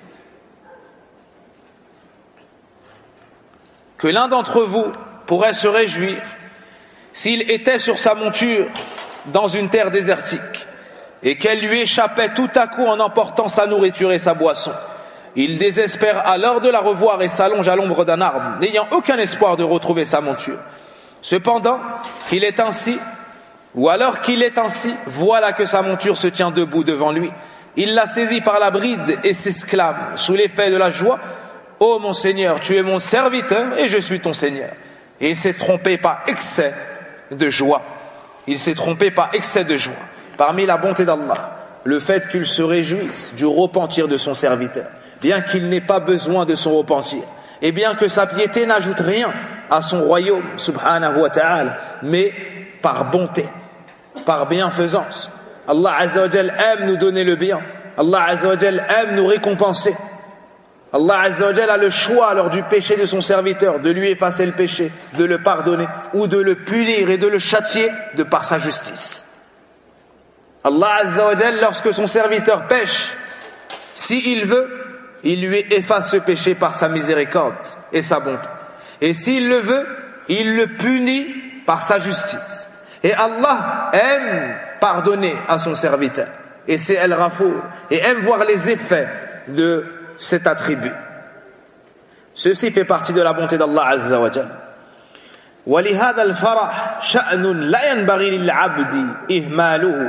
que l'un d'entre vous pourrait se réjouir s'il était sur sa monture dans une terre désertique et qu'elle lui échappait tout à coup en emportant sa nourriture et sa boisson. Il désespère alors de la revoir et s'allonge à l'ombre d'un arbre, n'ayant aucun espoir de retrouver sa monture. Cependant, qu'il est ainsi, ou alors qu'il est ainsi, voilà que sa monture se tient debout devant lui, il la saisit par la bride et s'exclame sous l'effet de la joie: ô mon Seigneur, tu es mon serviteur et je suis ton Seigneur. Et il s'est trompé par excès de joie. Il s'est trompé par excès de joie. Parmi la bonté d'Allah, le fait qu'il se réjouisse du repentir de son serviteur, bien qu'il n'ait pas besoin de son repentir, et bien que sa piété n'ajoute rien à son royaume, subhanahu wa ta'ala, mais par bonté, par bienfaisance. Allah Azza wa Jal aime nous donner le bien. Allah Azza wa Jal aime nous récompenser. Allah Azza wa Jal a le choix lors du péché de son serviteur de lui effacer le péché, de le pardonner ou de le punir et de le châtier de par sa justice. Allah Azza wa Jal, lorsque son serviteur pêche, s'il veut, il lui efface ce péché par sa miséricorde et sa bonté. Et s'il le veut, il le punit par sa justice. Et Allah aime pardonner à son serviteur. Et c'est El-Ghafour. Et aime voir les effets de cet attribut. Ceci fait partie de la bonté d'Allah Azza wa Jal. ولهذا الفرح شأن لا ينبغي للعبد إهماله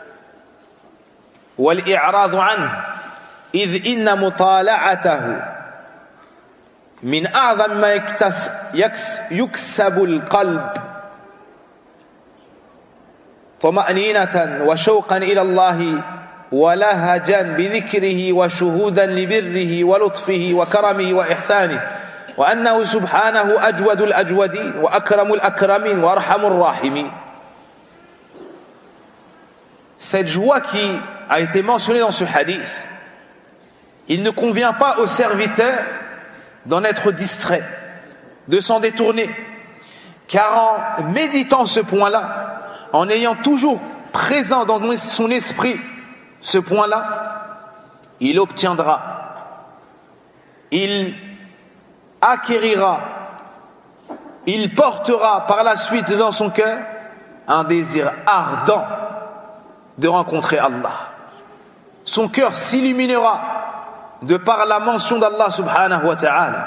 والإعراض عنه إذ إن مطالعته من أعظم ما يكسب القلب طمأنينة وشوقا إلى الله ولهجا بذكره وشهودا لبره ولطفه وكرمه وإحسانه وأنه سبحانه أجود الأجودين وأكرم الأكرمين وأرحم الراحمين. Cette joie qui a été mentionnée dans ce hadith, il ne convient pas au serviteur d'en être distrait, de s'en détourner, car en méditant ce point-là, en ayant toujours présent dans son esprit ce point-là, il obtiendra, il acquérira, il portera par la suite dans son cœur un désir ardent de rencontrer Allah. Son cœur s'illuminera de par la mention d'Allah subhanahu wa ta'ala.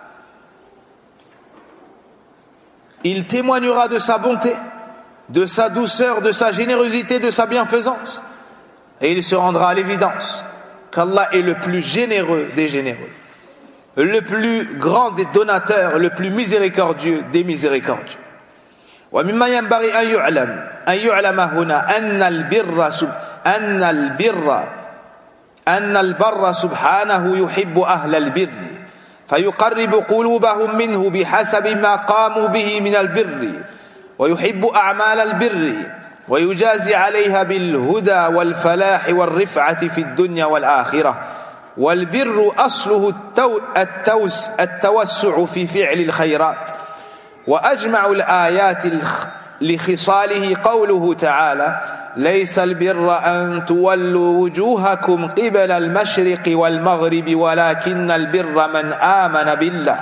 Il témoignera de sa bonté, de sa douceur, de sa générosité, de sa bienfaisance. Et il se rendra à l'évidence qu'Allah est le plus généreux des généreux, le plus grand des donateurs, le plus miséricordieux des miséricordieux. ومما ينبغي أن يعلم أن يعلم هنا أن البر أن البر أن البر سبحانه يحب أهل البر فيقرب قلوبهم منه بحسب ما قاموا به من البر ويحب أعمال البر ويجازي عليها بالهدى والفلاح والرفعة في الدنيا والآخرة والبر أصله التوس التوسع في فعل الخيرات وأجمع الآيات لخصاله قوله تعالى ليس البر أن تولوا وجوهكم قبل المشرق والمغرب ولكن البر من آمن بالله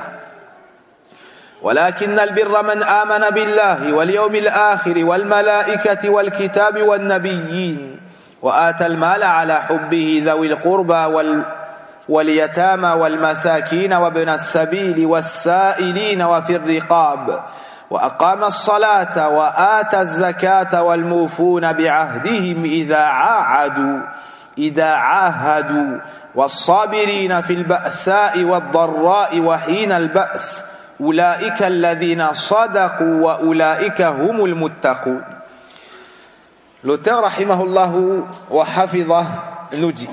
ولكن البر من آمن بالله واليوم الآخر والملائكة والكتاب والنبيين وآتى المال على حبه ذوي القربى وال واليتامى والمساكين وابن السبيل والسائلين وفي الرقاب وأقام الصلاة وآتى الزكاة والموفون بعهدهم إذا عاهدوا إذا عاهدوا والصابرين في البأساء والضراء وحين البأس أولئك الذين صدقوا وأولئك هم المتقون. L'auteur rahimahullahu wa hafizah nous dit: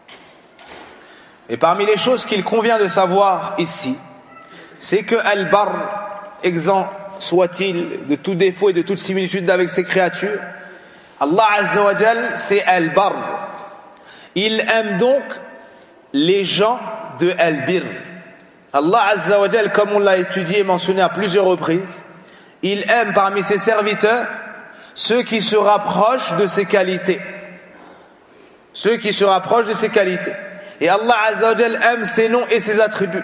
et parmi les choses qu'il convient de savoir ici, c'est que Al-Barr, exempt soit-il de tout défaut et de toute similitude avec ses créatures, Allah Azza wa Jal, c'est Al-Barr. Il aime donc les gens de Al-Bir. Allah Azza wa Jal, comme on l'a étudié et mentionné à plusieurs reprises, il aime parmi ses serviteurs ceux qui se rapprochent de ses qualités. Ceux qui se rapprochent de ses qualités. Et Allah Azza wa Jal aime ses noms et ses attributs.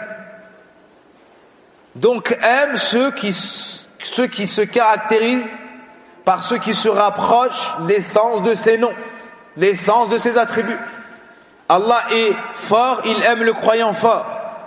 Donc aime ceux qui, ceux qui se caractérisent par ceux qui se rapprochent des sens de ses noms, des sens de ses attributs. Allah est fort, il aime le croyant fort.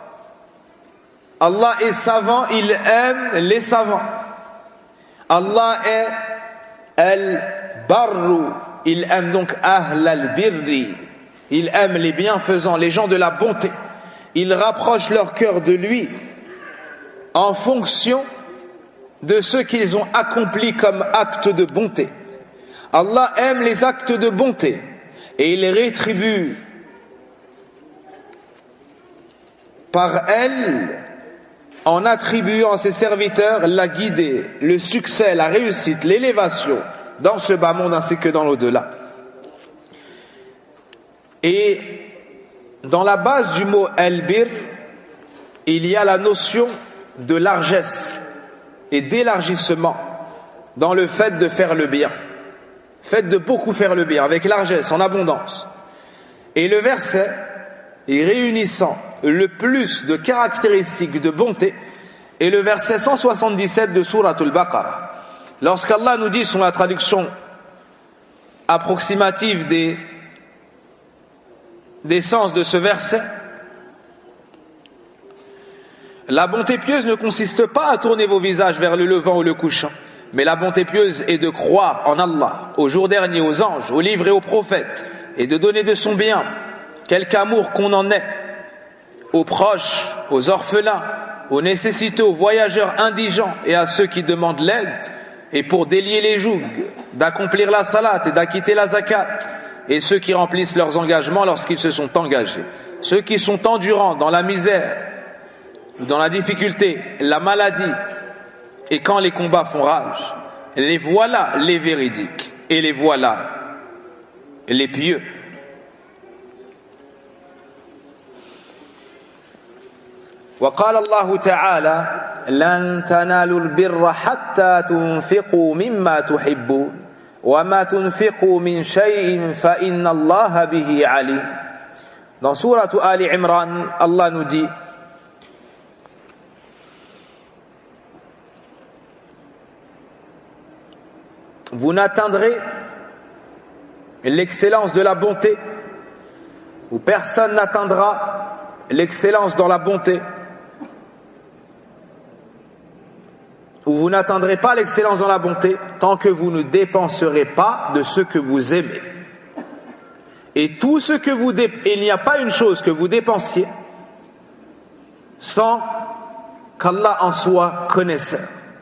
Allah est savant, il aime les savants. Allah est al-barru, il aime donc ahl al-birri, Il aime les bienfaisants, les gens de la bonté. Il rapproche leur cœur de lui en fonction de ce qu'ils ont accompli comme acte de bonté. Allah aime les actes de bonté et il rétribue par elle en attribuant à ses serviteurs la guidée, le succès, la réussite, l'élévation dans ce bas monde ainsi que dans l'au-delà. Et dans la base du mot al-bir, il y a la notion de largesse et d'élargissement dans le fait de faire le bien. Fait de beaucoup faire le bien, avec largesse, en abondance. Et le verset, est réunissant le plus de caractéristiques de bonté, est le verset cent soixante-dix-sept de Sourate al-Baqarah. Lorsqu'Allah nous dit, sur la traduction approximative des, des sens de ce verset, la bonté pieuse ne consiste pas à tourner vos visages vers le levant ou le couchant, mais la bonté pieuse est de croire en Allah, au jour dernier, aux anges, aux livres et aux prophètes, et de donner de son bien, quelque amour qu'on en ait, aux proches, aux orphelins, aux nécessiteux, aux voyageurs indigents et à ceux qui demandent l'aide, et pour délier les jougs, d'accomplir la salat et d'acquitter la zakat, et ceux qui remplissent leurs engagements lorsqu'ils se sont engagés, ceux qui sont endurants dans la misère, dans la difficulté, la maladie, et quand les combats font rage, les voilà les véridiques, et les voilà les pieux. وقال الله تعالى لن تنالوا البر حتى تنفقوا مما تحبون وما تنفقوا من شيء فإن الله به عليم. Dans sourate Ali Imran, Allah nous dit: vous n'atteindrez l'excellence de la bonté, ou personne n'atteindra l'excellence dans la bonté, ou vous n'atteindrez pas l'excellence dans la bonté tant que vous ne dépenserez pas de ce que vous aimez. Et tout ce que vous dé... il n'y a pas une chose que vous dépensiez sans qu'Allah en soit connaisseur.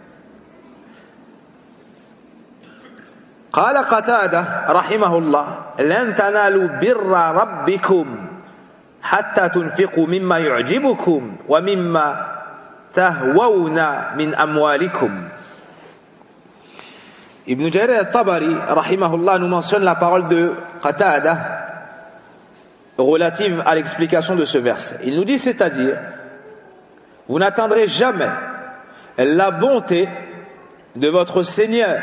قال قتادة رحمه الله لن تنالوا بر ربكم حتى تنفقوا مما يعجبكم ومما تهوون من أموالكم. Ibn Jarir al-Tabari rahimahullah nous mentionne la parole de Qatada relative à l'explication de ce verset. Il nous dit, c'est-à-dire, vous n'atteindrez jamais la bonté de votre Seigneur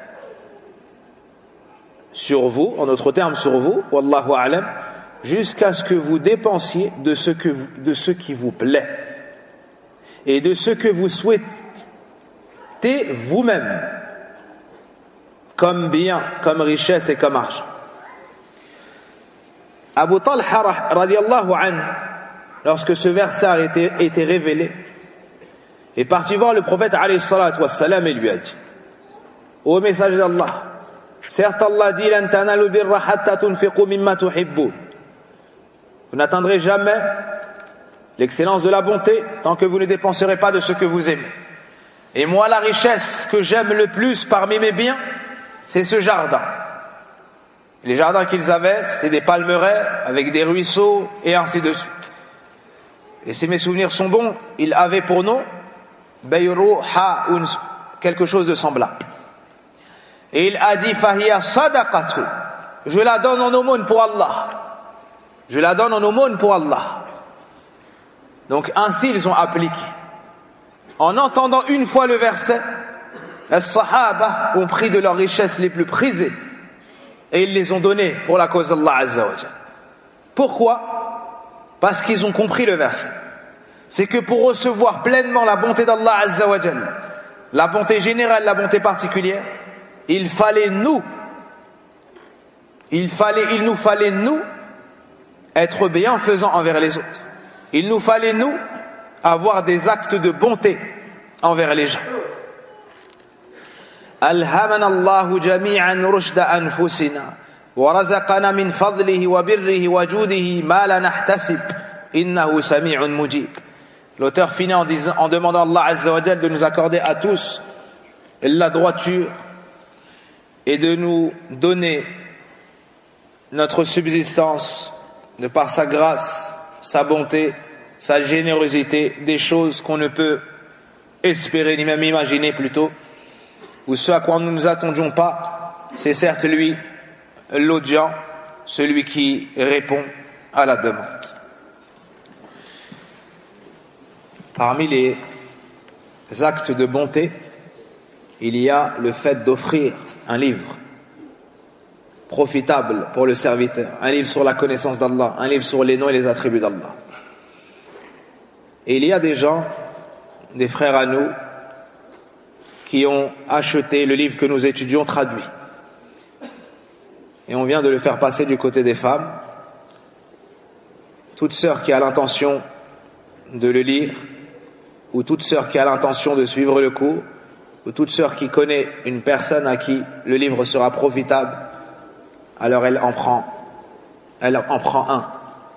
sur vous, en d'autres termes sur vous, wallahu a'lam, jusqu'à ce que vous dépensiez de ce, que vous, de ce qui vous plaît et de ce que vous souhaitez vous-même comme bien, comme richesse et comme argent. Abu Talha radiallahu anhu, lorsque ce verset a été, été révélé, est parti voir le prophète alayhi salatu wassalam et lui a dit: ô messager d'Allah, certes Allah dit lan tanalu birra hatta tunfiqu mimma tuhibbun, vous n'atteindrez jamais l'excellence de la bonté tant que vous ne dépenserez pas de ce que vous aimez. Et moi, la richesse que j'aime le plus parmi mes biens, c'est ce jardin. Les jardins qu'ils avaient, c'était des palmeraies avec des ruisseaux et ainsi de suite. Et si mes souvenirs sont bons, ils avaient pour nom Bayru Ha'un, quelque chose de semblable. Et il a dit Fahiya sadaqatu, je la donne en aumône pour Allah. Je la donne en aumône pour Allah. Donc ainsi ils ont appliqué. En entendant une fois le verset, les Sahaba ont pris de leurs richesses les plus prisées et ils les ont données pour la cause d'Allah Azza wa Jal. Pourquoi? Parce qu'ils ont compris le verset. C'est que pour recevoir pleinement la bonté d'Allah Azza wa Jal, la bonté générale, la bonté particulière, il fallait nous, il fallait, il nous fallait nous être bienfaisants envers les autres. Il nous fallait nous avoir des actes de bonté envers les gens. ألهمنا الله جميعا رشد أنفسنا ورزقنا من فضله وبره وجوده ما لا نحتسب إنه سميع مجيب. L'auteur finit en, disant, en demandant à Allah Azza wa Jal de nous accorder à tous la droiture et de nous donner notre subsistance de par sa grâce, sa bonté, sa générosité, des choses qu'on ne peut espérer ni même imaginer plutôt, ou ce à quoi nous ne nous attendions pas. C'est certes lui l'audient, celui qui répond à la demande. Parmi les actes de bonté, il y a le fait d'offrir un livre profitable pour le serviteur, un livre sur la connaissance d'Allah, un livre sur les noms et les attributs d'Allah. Et il y a des gens, des frères à nous, qui ont acheté le livre que nous étudions traduit. Et on vient de le faire passer du côté des femmes. Toute sœur qui a l'intention de le lire, ou toute sœur qui a l'intention de suivre le cours, ou toute sœur qui connaît une personne à qui le livre sera profitable, alors elle en prend, elle en prend un.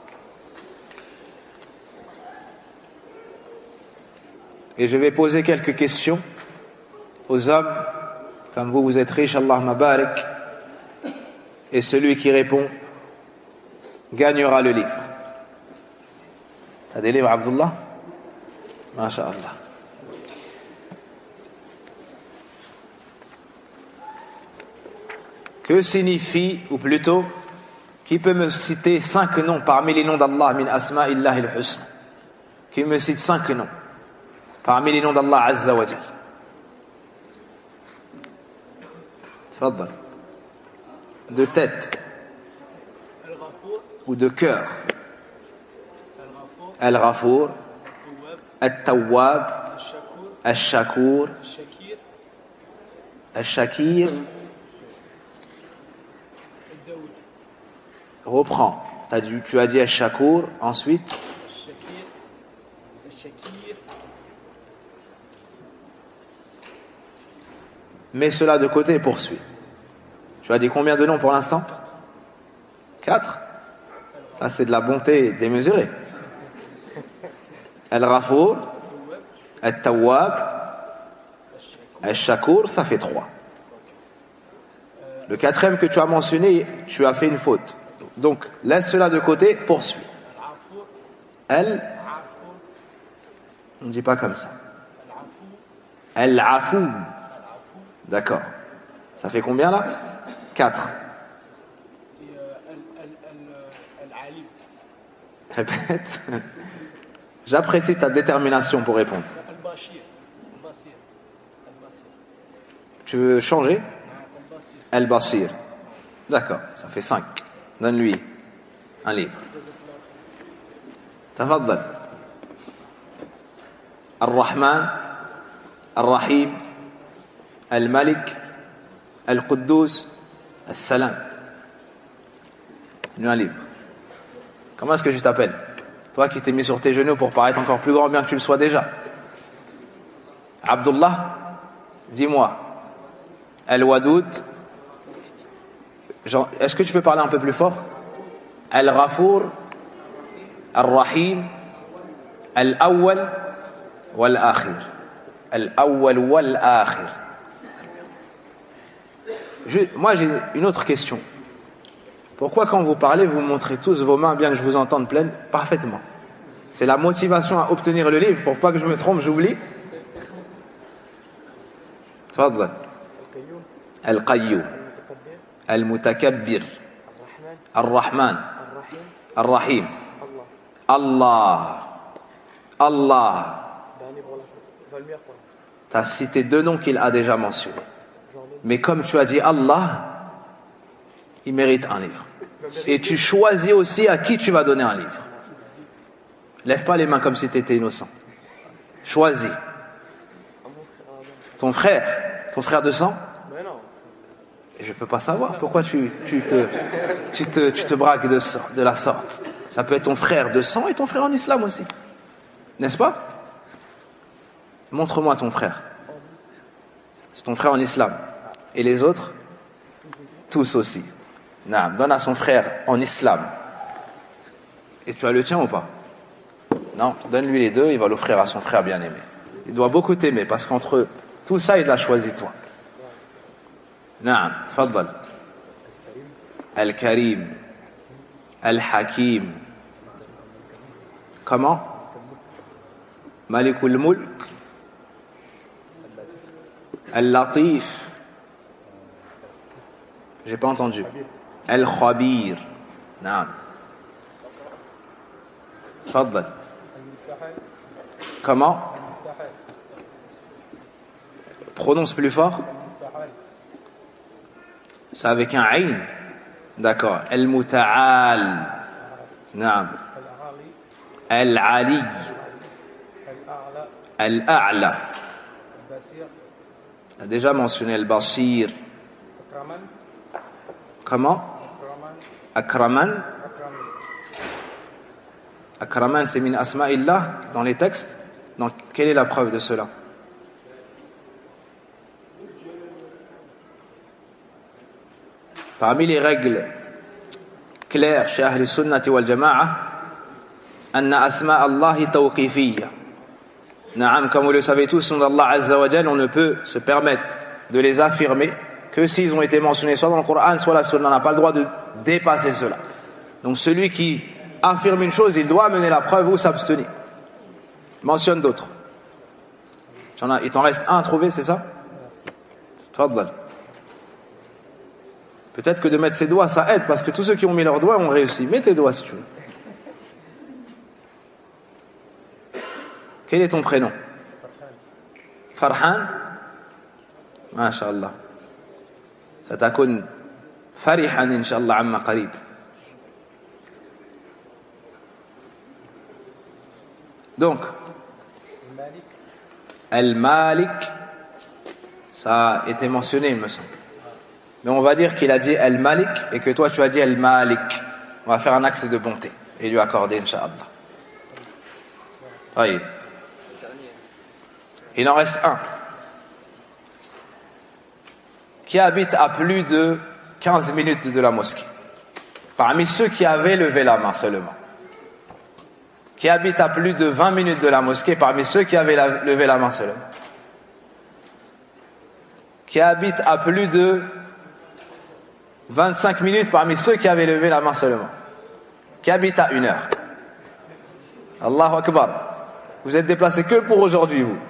Et je vais poser quelques questions aux hommes, comme vous, vous êtes riches, Allah mabarak, et celui qui répond gagnera le livre. T'as des livres, Abdullah? Masha'Allah. Que signifie, ou plutôt, qui peut me citer cinq noms parmi les noms d'Allah, min asma'illah al-husn? Qui me cite cinq noms parmi les noms d'Allah Azza wa Jal? Tfaddal. De tête ou de cœur. Al-Ghafour, Al-Tawwab, Al-Shakour, Al-Shakir. Reprends. T'as dit, tu as dit Al-Shakour, ensuite mets cela de côté et poursuis. Tu as dit combien de noms pour l'instant? Quatre. Ça c'est de la bonté démesurée. Al-Ghafour, Al-Tawwab, Al-Shakour, ça fait trois. Le quatrième que tu as mentionné, tu as fait une faute. Donc laisse cela de côté, poursuis. Al, on ne dit pas comme ça. Al-Afou. D'accord. Ça fait combien là? Quatre. Répète. J'apprécie ta détermination pour répondre. Tu veux changer? Al-Basir. D'accord, ça fait cinq. Donne-lui un livre. Tafaddal. Ar-Rahman, Ar-Rahim, Al-Malik, Al-Quddus, Al-Salam. Un livre. Comment est-ce que tu t'appelles? Toi qui t'es mis sur tes genoux pour paraître encore plus grand bien que tu le sois déjà. Abdullah, dis-moi. Al-Wadoud. Est-ce que tu peux parler un peu plus fort? Al-Ghafour, Al-Rahim, Al-Awwal, Wal-Akhir. Al-Awwal, Wal-Akhir. Je, moi j'ai une autre question. Pourquoi quand vous parlez, vous montrez tous vos mains bien que je vous entende pleine parfaitement? C'est la motivation à obtenir le livre, pour pas que je me trompe, j'oublie. Tfaddal. Al-Qayyum, Al-Mutakabbir, Ar-Rahman, Ar-Rahim. Allah. Allah. Tu as cité deux noms qu'il a déjà mentionnés. Mais comme tu as dit Allah, il mérite un livre. Et tu choisis aussi à qui tu vas donner un livre. Lève pas les mains comme si tu étais innocent. Choisis. Ton frère, ton frère de sang? Et je peux pas savoir pourquoi tu, tu, te, tu, te, tu te braques de, de la sorte. Ça peut être ton frère de sang et ton frère en islam aussi. N'est-ce pas? Montre-moi ton frère. C'est ton frère en islam. Et les autres? Tous aussi. Non, donne à son frère en islam. Et tu as le tien ou pas? Non, donne-lui les deux, il va l'offrir à son frère bien-aimé. Il doit beaucoup t'aimer parce qu'entre tout ça, il l'a choisi toi. Non, tfaddal. Al-Karim, Al-Hakim. Comment? Malikul Mulk, Al-Latif. J'ai pas entendu. Al-Khabir. Non. Tfaddal. Comment? Prononce plus fort. C'est avec un ayn. D'accord. Al-Muta'al. Non. Al-Ali. Al-A'la. On a déjà mentionné Al-Basir. Comment? Akraman. Akraman, c'est min asma'illah dans les textes. Donc, quelle est la preuve de cela? Parmi les règles claires chez Ahl Sunnati wal Jama'a, anna asma' Allahi tawqifiyya. Naam, comme vous le savez tous, son Allah Azza wa Jal, on ne peut se permettre de les affirmer que s'ils ont été mentionnés soit dans le Coran, soit la Sunna. On n'a pas le droit de dépasser cela. Donc celui qui affirme une chose, il doit amener la preuve ou s'abstenir. Mentionne d'autres. Il t'en reste un à trouver, c'est ça? Tfaddal. Peut-être que de mettre ses doigts, ça aide, parce que tous ceux qui ont mis leurs doigts ont réussi. Mets tes doigts si tu veux. Quel est ton prénom? Farhan. Masha'Allah. ستكون فرحا إن شاء الله عما قريب. Donc, Al-Malik, ça a été mentionné, il me semble. Mais on va dire qu'il a dit Al-Malik et que toi tu as dit Al-Malik. On va faire un acte de bonté et lui accorder, Inch'Allah. Oui. Il en reste un. Qui habite à plus de quinze minutes de la mosquée. Parmi ceux qui avaient levé la main seulement. Qui habite à plus de vingt minutes de la mosquée, parmi ceux qui avaient la, levé la main seulement. Qui habite à plus de vingt-cinq minutes parmi ceux qui avaient levé la main seulement. Qui habite à une heure. Allahu Akbar. Vous êtes déplacés que pour aujourd'hui, vous.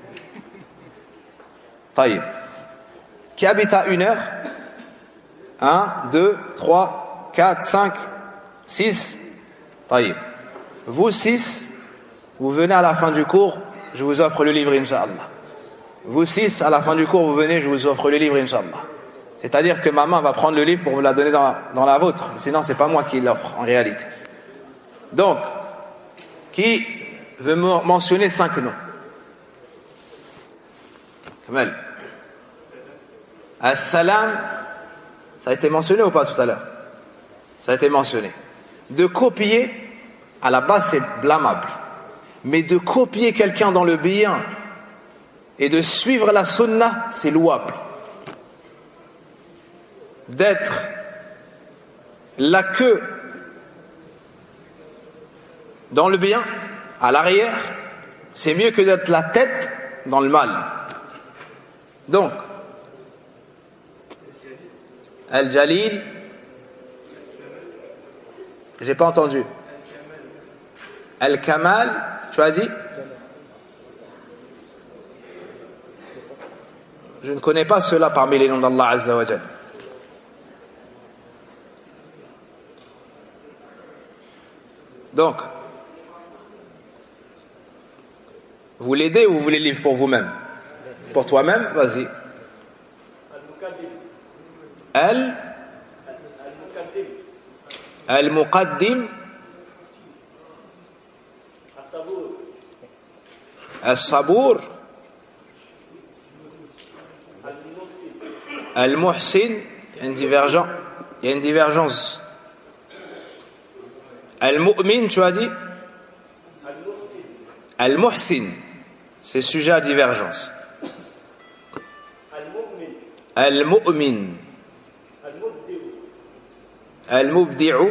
Taïb. Qui habite à une heure. Un, deux, trois, quatre, cinq, six. Taïb. Vous six, vous venez à la fin du cours, je vous offre le livre, Inch'Allah. Vous six, à la fin du cours, vous venez, je vous offre le livre, Inch'Allah. C'est-à-dire que ma main va prendre le livre pour vous la donner dans la, dans la vôtre. Sinon, c'est pas moi qui l'offre, en réalité. Donc, qui veut mentionner cinq noms? Kamel. As-salam, ça a été mentionné ou pas tout à l'heure? Ça a été mentionné. De copier, à la base c'est blâmable. Mais de copier quelqu'un dans le bien et de suivre la sunna, c'est louable. D'être la queue dans le bien, à l'arrière, c'est mieux que d'être la tête dans le mal. Donc, Al-Jalil, j'ai pas entendu. Al-Kamal, tu as dit? Je ne connais pas cela parmi les noms d'Allah Azza wa Jal. Donc, vous l'aidez ou vous voulez le livre pour vous-même? Pour toi-même, vas-y. Al Al-Muqaddim Al-Sabour Al-Muhsin. Il y a une divergence. Il y a une divergence. Al-Mu'min, tu as dit? Al-Muhsin. C'est sujet à divergence. Al-Mu'min. Al-Mubdi'u.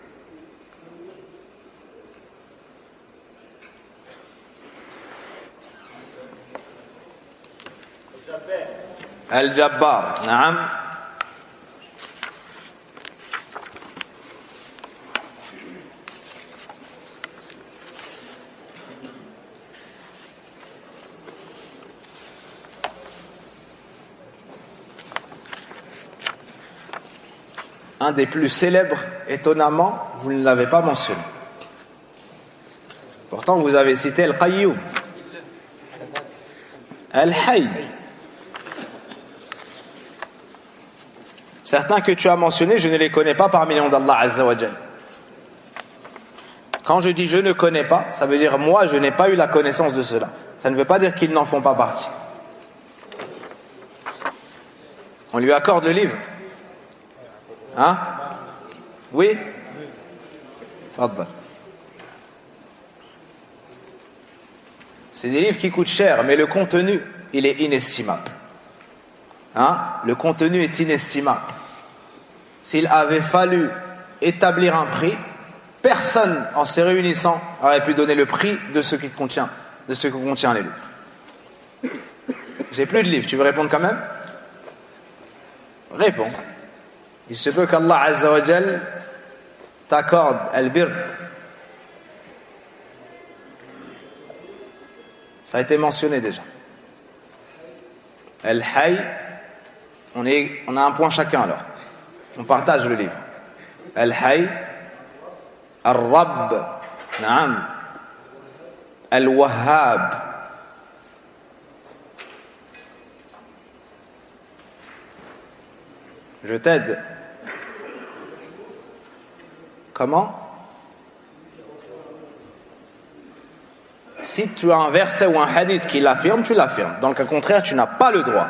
Al-Jabbar. Naam. Un des plus célèbres, étonnamment, vous ne l'avez pas mentionné. Pourtant, vous avez cité Al-Qayyum. Al-Hayy. Certains que tu as mentionnés, je ne les connais pas parmi les noms d'Allah Azza wa Jal. Quand je dis je ne connais pas, ça veut dire moi, je n'ai pas eu la connaissance de cela. Ça ne veut pas dire qu'ils n'en font pas partie. On lui accorde le livre. Hein? Oui? Tfaddal. C'est des livres qui coûtent cher, mais le contenu, il est inestimable. Hein? Le contenu est inestimable. S'il avait fallu établir un prix, personne, en se réunissant, aurait pu donner le prix de ce qui contient, de ce que contient les livres. J'ai plus de livres, tu veux répondre quand même? Réponds. Il se peut qu'Allah Azza wa Jal t'accorde al-birr. Ça a été mentionné déjà. Al-Hayy, on, est, on a un point chacun alors. On partage le livre. Al-Hayy, Al-Rabb, Naam, Al-Wahhab. Je t'aide. Comment? Si tu as un verset ou un hadith qui l'affirme, tu l'affirmes. Dans le cas contraire, tu n'as pas le droit.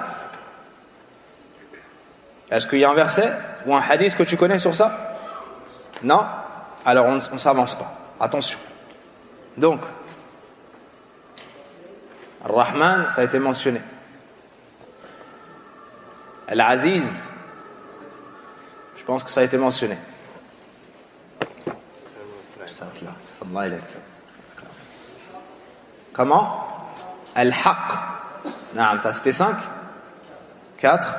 Est-ce qu'il y a un verset ou un hadith que tu connais sur ça? Non? Alors on ne s'avance pas. Attention. Donc, Ar-Rahman, ça a été mentionné. Al-Aziz, je pense que ça a été mentionné. Comment? Al-Haq. Non, t'as cité cinq? Quatre?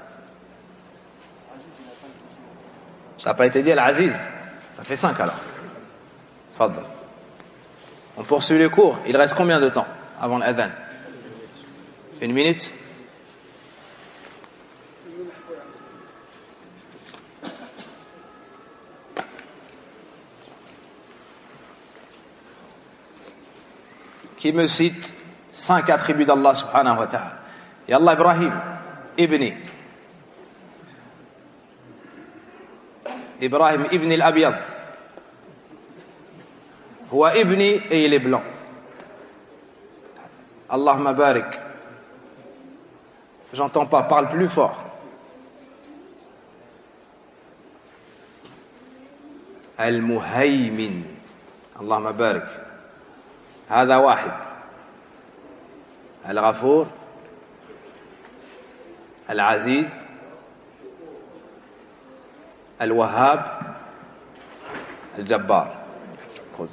Ça n'a pas été dit Al-Aziz. Ça fait cinq alors. Tfaddal. On poursuit le cours. Il reste combien de temps avant l'adhan? Une minute? Qui me cite cinq attributs d'Allah subhanahu wa ta'ala? Ya Allah Ibrahim, Ibni. Ibrahim Ibn al-Abiyad. Huwa Ibni et il est blanc. Allahumma barik. J'entends pas, parle plus fort. Al-Muhaymin. Allahumma barik. هذا واحد. الغفور العزيز الوهاب الجبار. خذ.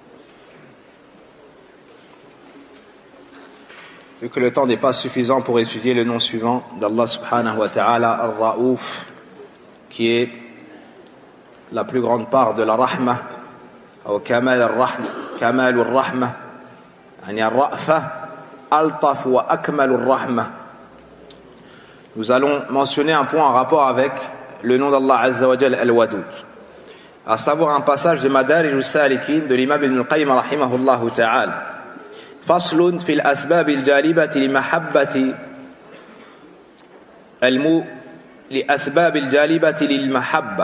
Vu que le temps n'est pas suffisant pour étudier le nom suivant d'Allah subhanahu wa ta'ala, Ar-Ra'ouf, qui est la plus grande part de la rahma, ou Kamal al-Rahma, Kamal al-Rahma, yani al-Ra'fa, Altaf wa Akmal al-Rahma. Nous allons mentionner un point en rapport avec le nom d'Allah Azza wa Jal al-Wadud, à savoir un passage de Madarij al-Salikin de l'imam Ibn al-Qayyim rahimahullahu ta'ala. فصل في الأسباب الجالبة لمحبة المو لأسباب الجالبة للمحبة.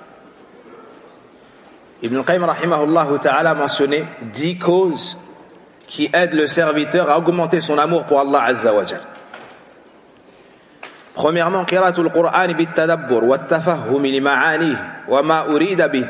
Ibn al-Qayyim rahimahullahu ta'ala a mentionné dix causes qui aident le serviteur à augmenter son amour pour Allah Azza wa Jal. Premièrement, قراءة القرآن بالتدبر والتفهم لمعانيه وما أريد به.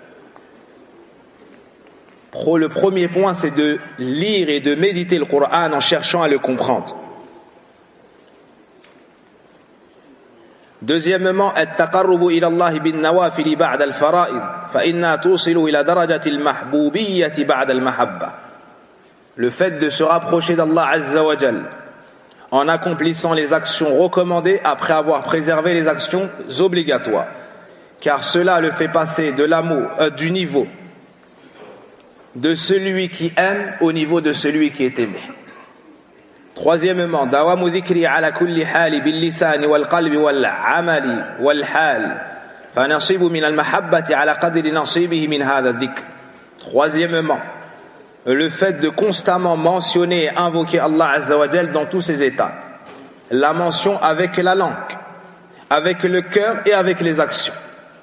Le premier point, c'est de lire et de méditer le Coran en cherchant à le comprendre. Deuxièmement, التقرب إلى الله بالنوافل بعد الفرائض فإنها توصل إلى درجة المحبوبية بعد المحبة. Le fait de se rapprocher d'Allah Azza wa Jal en accomplissant les actions recommandées après avoir préservé les actions obligatoires, car cela le fait passer de l'amour, euh, du niveau de celui qui aime au niveau de celui qui est aimé. Troisièmement, dawamu dhikri ala kulli hali bil lisan wal qalbi wal amali wal hal fa nasibu min al mahabbati ala qadri nasibihi min hadha dhikr. Troisièmement, le fait de constamment mentionner et invoquer Allah Azza wa Jal dans tous ses états. La mention avec la langue, avec le cœur et avec les actions.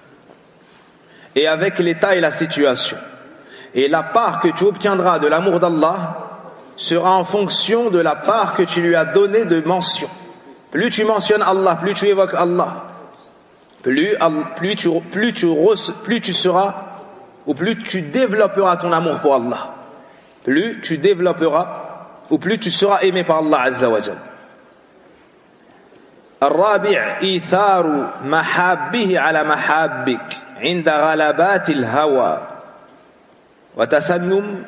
Et avec l'état et la situation. Et la part que tu obtiendras de l'amour d'Allah sera en fonction de la part que tu lui as donnée de mention. Plus tu mentionnes Allah, plus tu évoques Allah, plus, plus, tu, plus, tu, plus tu seras, ou plus tu développeras ton amour pour Allah. Plus tu développeras, ou plus tu seras aimé par Allah Azza wa Jal. الرابع إيثار محابه على محابك عند غلبات الهوى وتسنم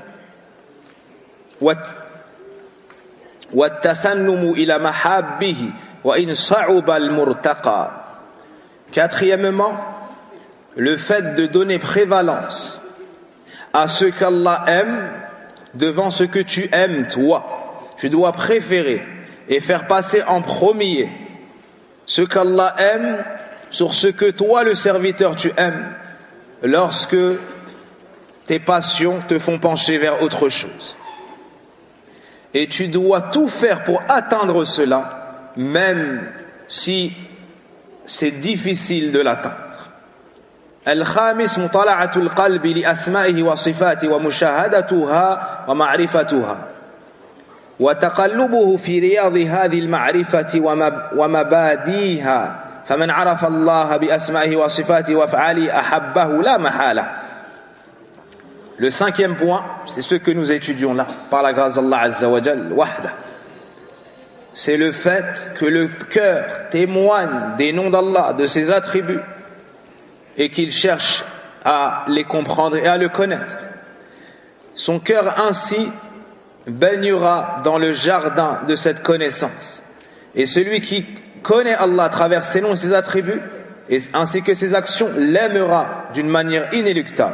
والتسنم إلى محابه وإن صعب المرتقى. Quatrièmement, le fait de donner prévalence à ce qu'Allah aime devant ce que tu aimes toi. Tu dois préférer et faire passer en premier ce qu'Allah aime sur ce que toi le serviteur tu aimes lorsque tes passions te font pencher vers autre chose. Et tu dois tout faire pour atteindre cela, même si c'est difficile de l'atteindre. الخامس مطالعة القلب لأسمائه وصفاته ومشاهدتها ومعرفتها وتقلبه في رياض هذه المعرفة ومباديها فمن عرف الله بأسمائه وصفاته وأفعاله أحبه لا محالة. Le cinquième point, c'est ce que nous étudions là, par la grâce d'Allah Azza wa Jal, wahda. C'est le fait que le cœur témoigne des noms d'Allah, de ses attributs, et qu'il cherche à les comprendre et à le connaître. Son cœur ainsi baignera dans le jardin de cette connaissance. Et celui qui connaît Allah à travers ses noms et ses attributs, et ainsi que ses actions, l'aimera d'une manière inéluctable.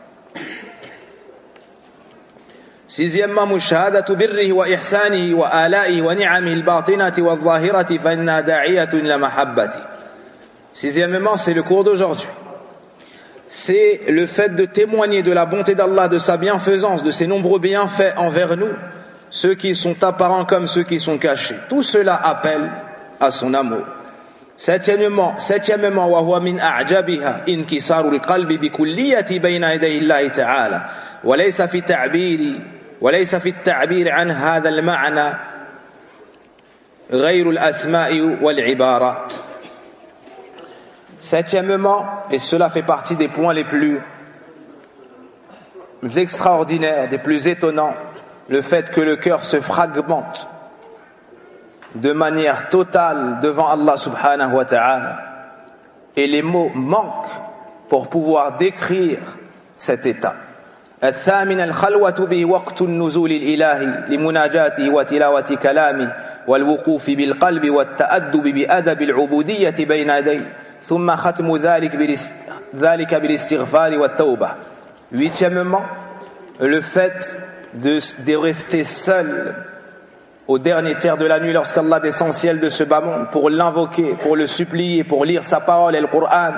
Sixièmement, mushahadatu birrihi wa ihsanihi wa ala'ihi wa ni'amihi al-batinati wa al-zahirati fa inna da'iyatun la mahabbati. Sixièmement, c'est le cours d'aujourd'hui. C'est le fait de témoigner de la bonté d'Allah, de sa bienfaisance, de ses nombreux bienfaits envers nous, ceux qui sont apparents comme ceux qui sont cachés. Tout cela appelle à son amour. Septièmement, septièmement, wa huwa min a'jabiha inkisaru al-qalbi bi kulliyati bayna yaday Allah ta'ala wa laysa fi ta'biri wa laysa fi at-ta'bir an hadha al-ma'na ghayru al-asma'i wal-ibarat. Septièmement, et cela fait partie des points les plus extraordinaires, des plus étonnants, le fait que le cœur se fragmente de manière totale devant Allah subhanahu wa ta'ala, et les mots manquent pour pouvoir décrire cet état. الثامن الخلوة به وقت النزول الإلهي لمناجاته وتلاوة كلامه والوقوف بالقلب والتأدب بأدب العبودية بين يديه ثم ختم ذلك ذلك بالاستغفار والتوبة. Huitièmement, le fait de, de rester seul au dernier tiers de la nuit lorsqu'Allah descend au ciel de ce bas monde pour l'invoquer, pour le supplier, pour lire sa parole et le Coran,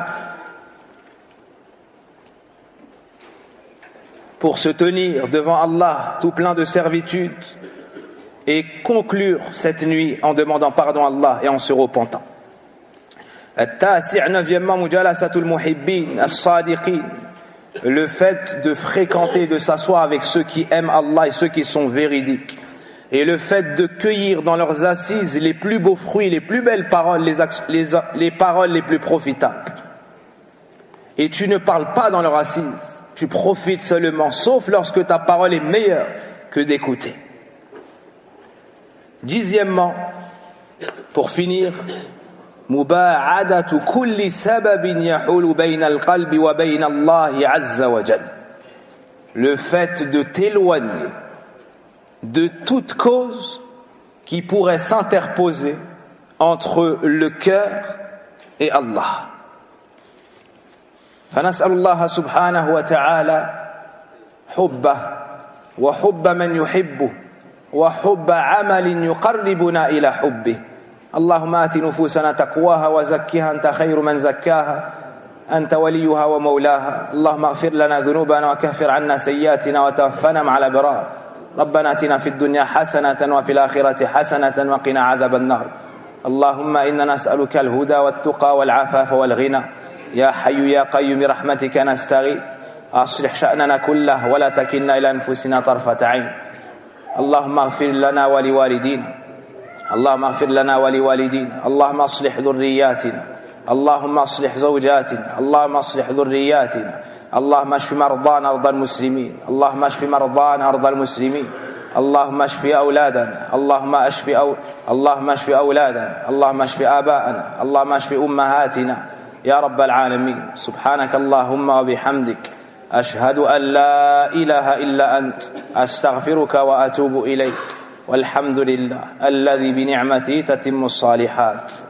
pour se tenir devant Allah tout plein de servitude et conclure cette nuit en demandant pardon à Allah et en se repentant. التاسع neuvièmement مجالسة المحبين الصادقين, le fait de fréquenter, de s'asseoir avec ceux qui aiment Allah et ceux qui sont véridiques, et le fait de cueillir dans leurs assises les plus beaux fruits, les plus belles paroles, les, les, les paroles les plus profitables. Et tu ne parles pas dans leurs assises, tu profites seulement, sauf lorsque ta parole est meilleure que d'écouter. Dixièmement, pour finir, مباعدة كل سبب يحول بين القلب وبين الله عز وجل. Le fait de t'éloigner de toute cause qui pourrait s'interposer entre le cœur et Allah. فنسأل الله سبحانه وتعالى حبه وحب من يحبه وحب عمل يقربنا إلى حبه. اللهم آت نفوسنا تقواها وزكها أنت خير من زكاها أنت وليها ومولاها. اللهم اغفر لنا ذنوبنا وكفر عنا سيئاتنا وتوفنا مع الأبرار. ربنا آتنا في الدنيا حسنة وفي الآخرة حسنة وقنا عذاب النار. اللهم إنا نسألك الهدى والتقى والعفاف والغنى. يا حي يا قيوم برحمتك نستغيث أصلح شأننا كله ولا تكلنا إلى أنفسنا طرفة عين. اللهم اغفر لنا ولوالدينا اللهم اغفر لنا ولوالدينا. اللهم اصلح ذرياتنا. اللهم اصلح زوجاتنا. اللهم اصلح ذرياتنا. اللهم اشف مرضانا أرض المسلمين. اللهم اشف مرضانا أرض المسلمين. اللهم اشف أولادنا. اللهم اشف أو... اللهم اشف أولادنا. اللهم اشف آباءنا. اللهم اشف أمهاتنا يا رب العالمين. سبحانك اللهم وبحمدك أشهد أن لا إله إلا أنت أستغفرك وأتوب إليك. والحمد لله الذي بنعمته تتم الصالحات.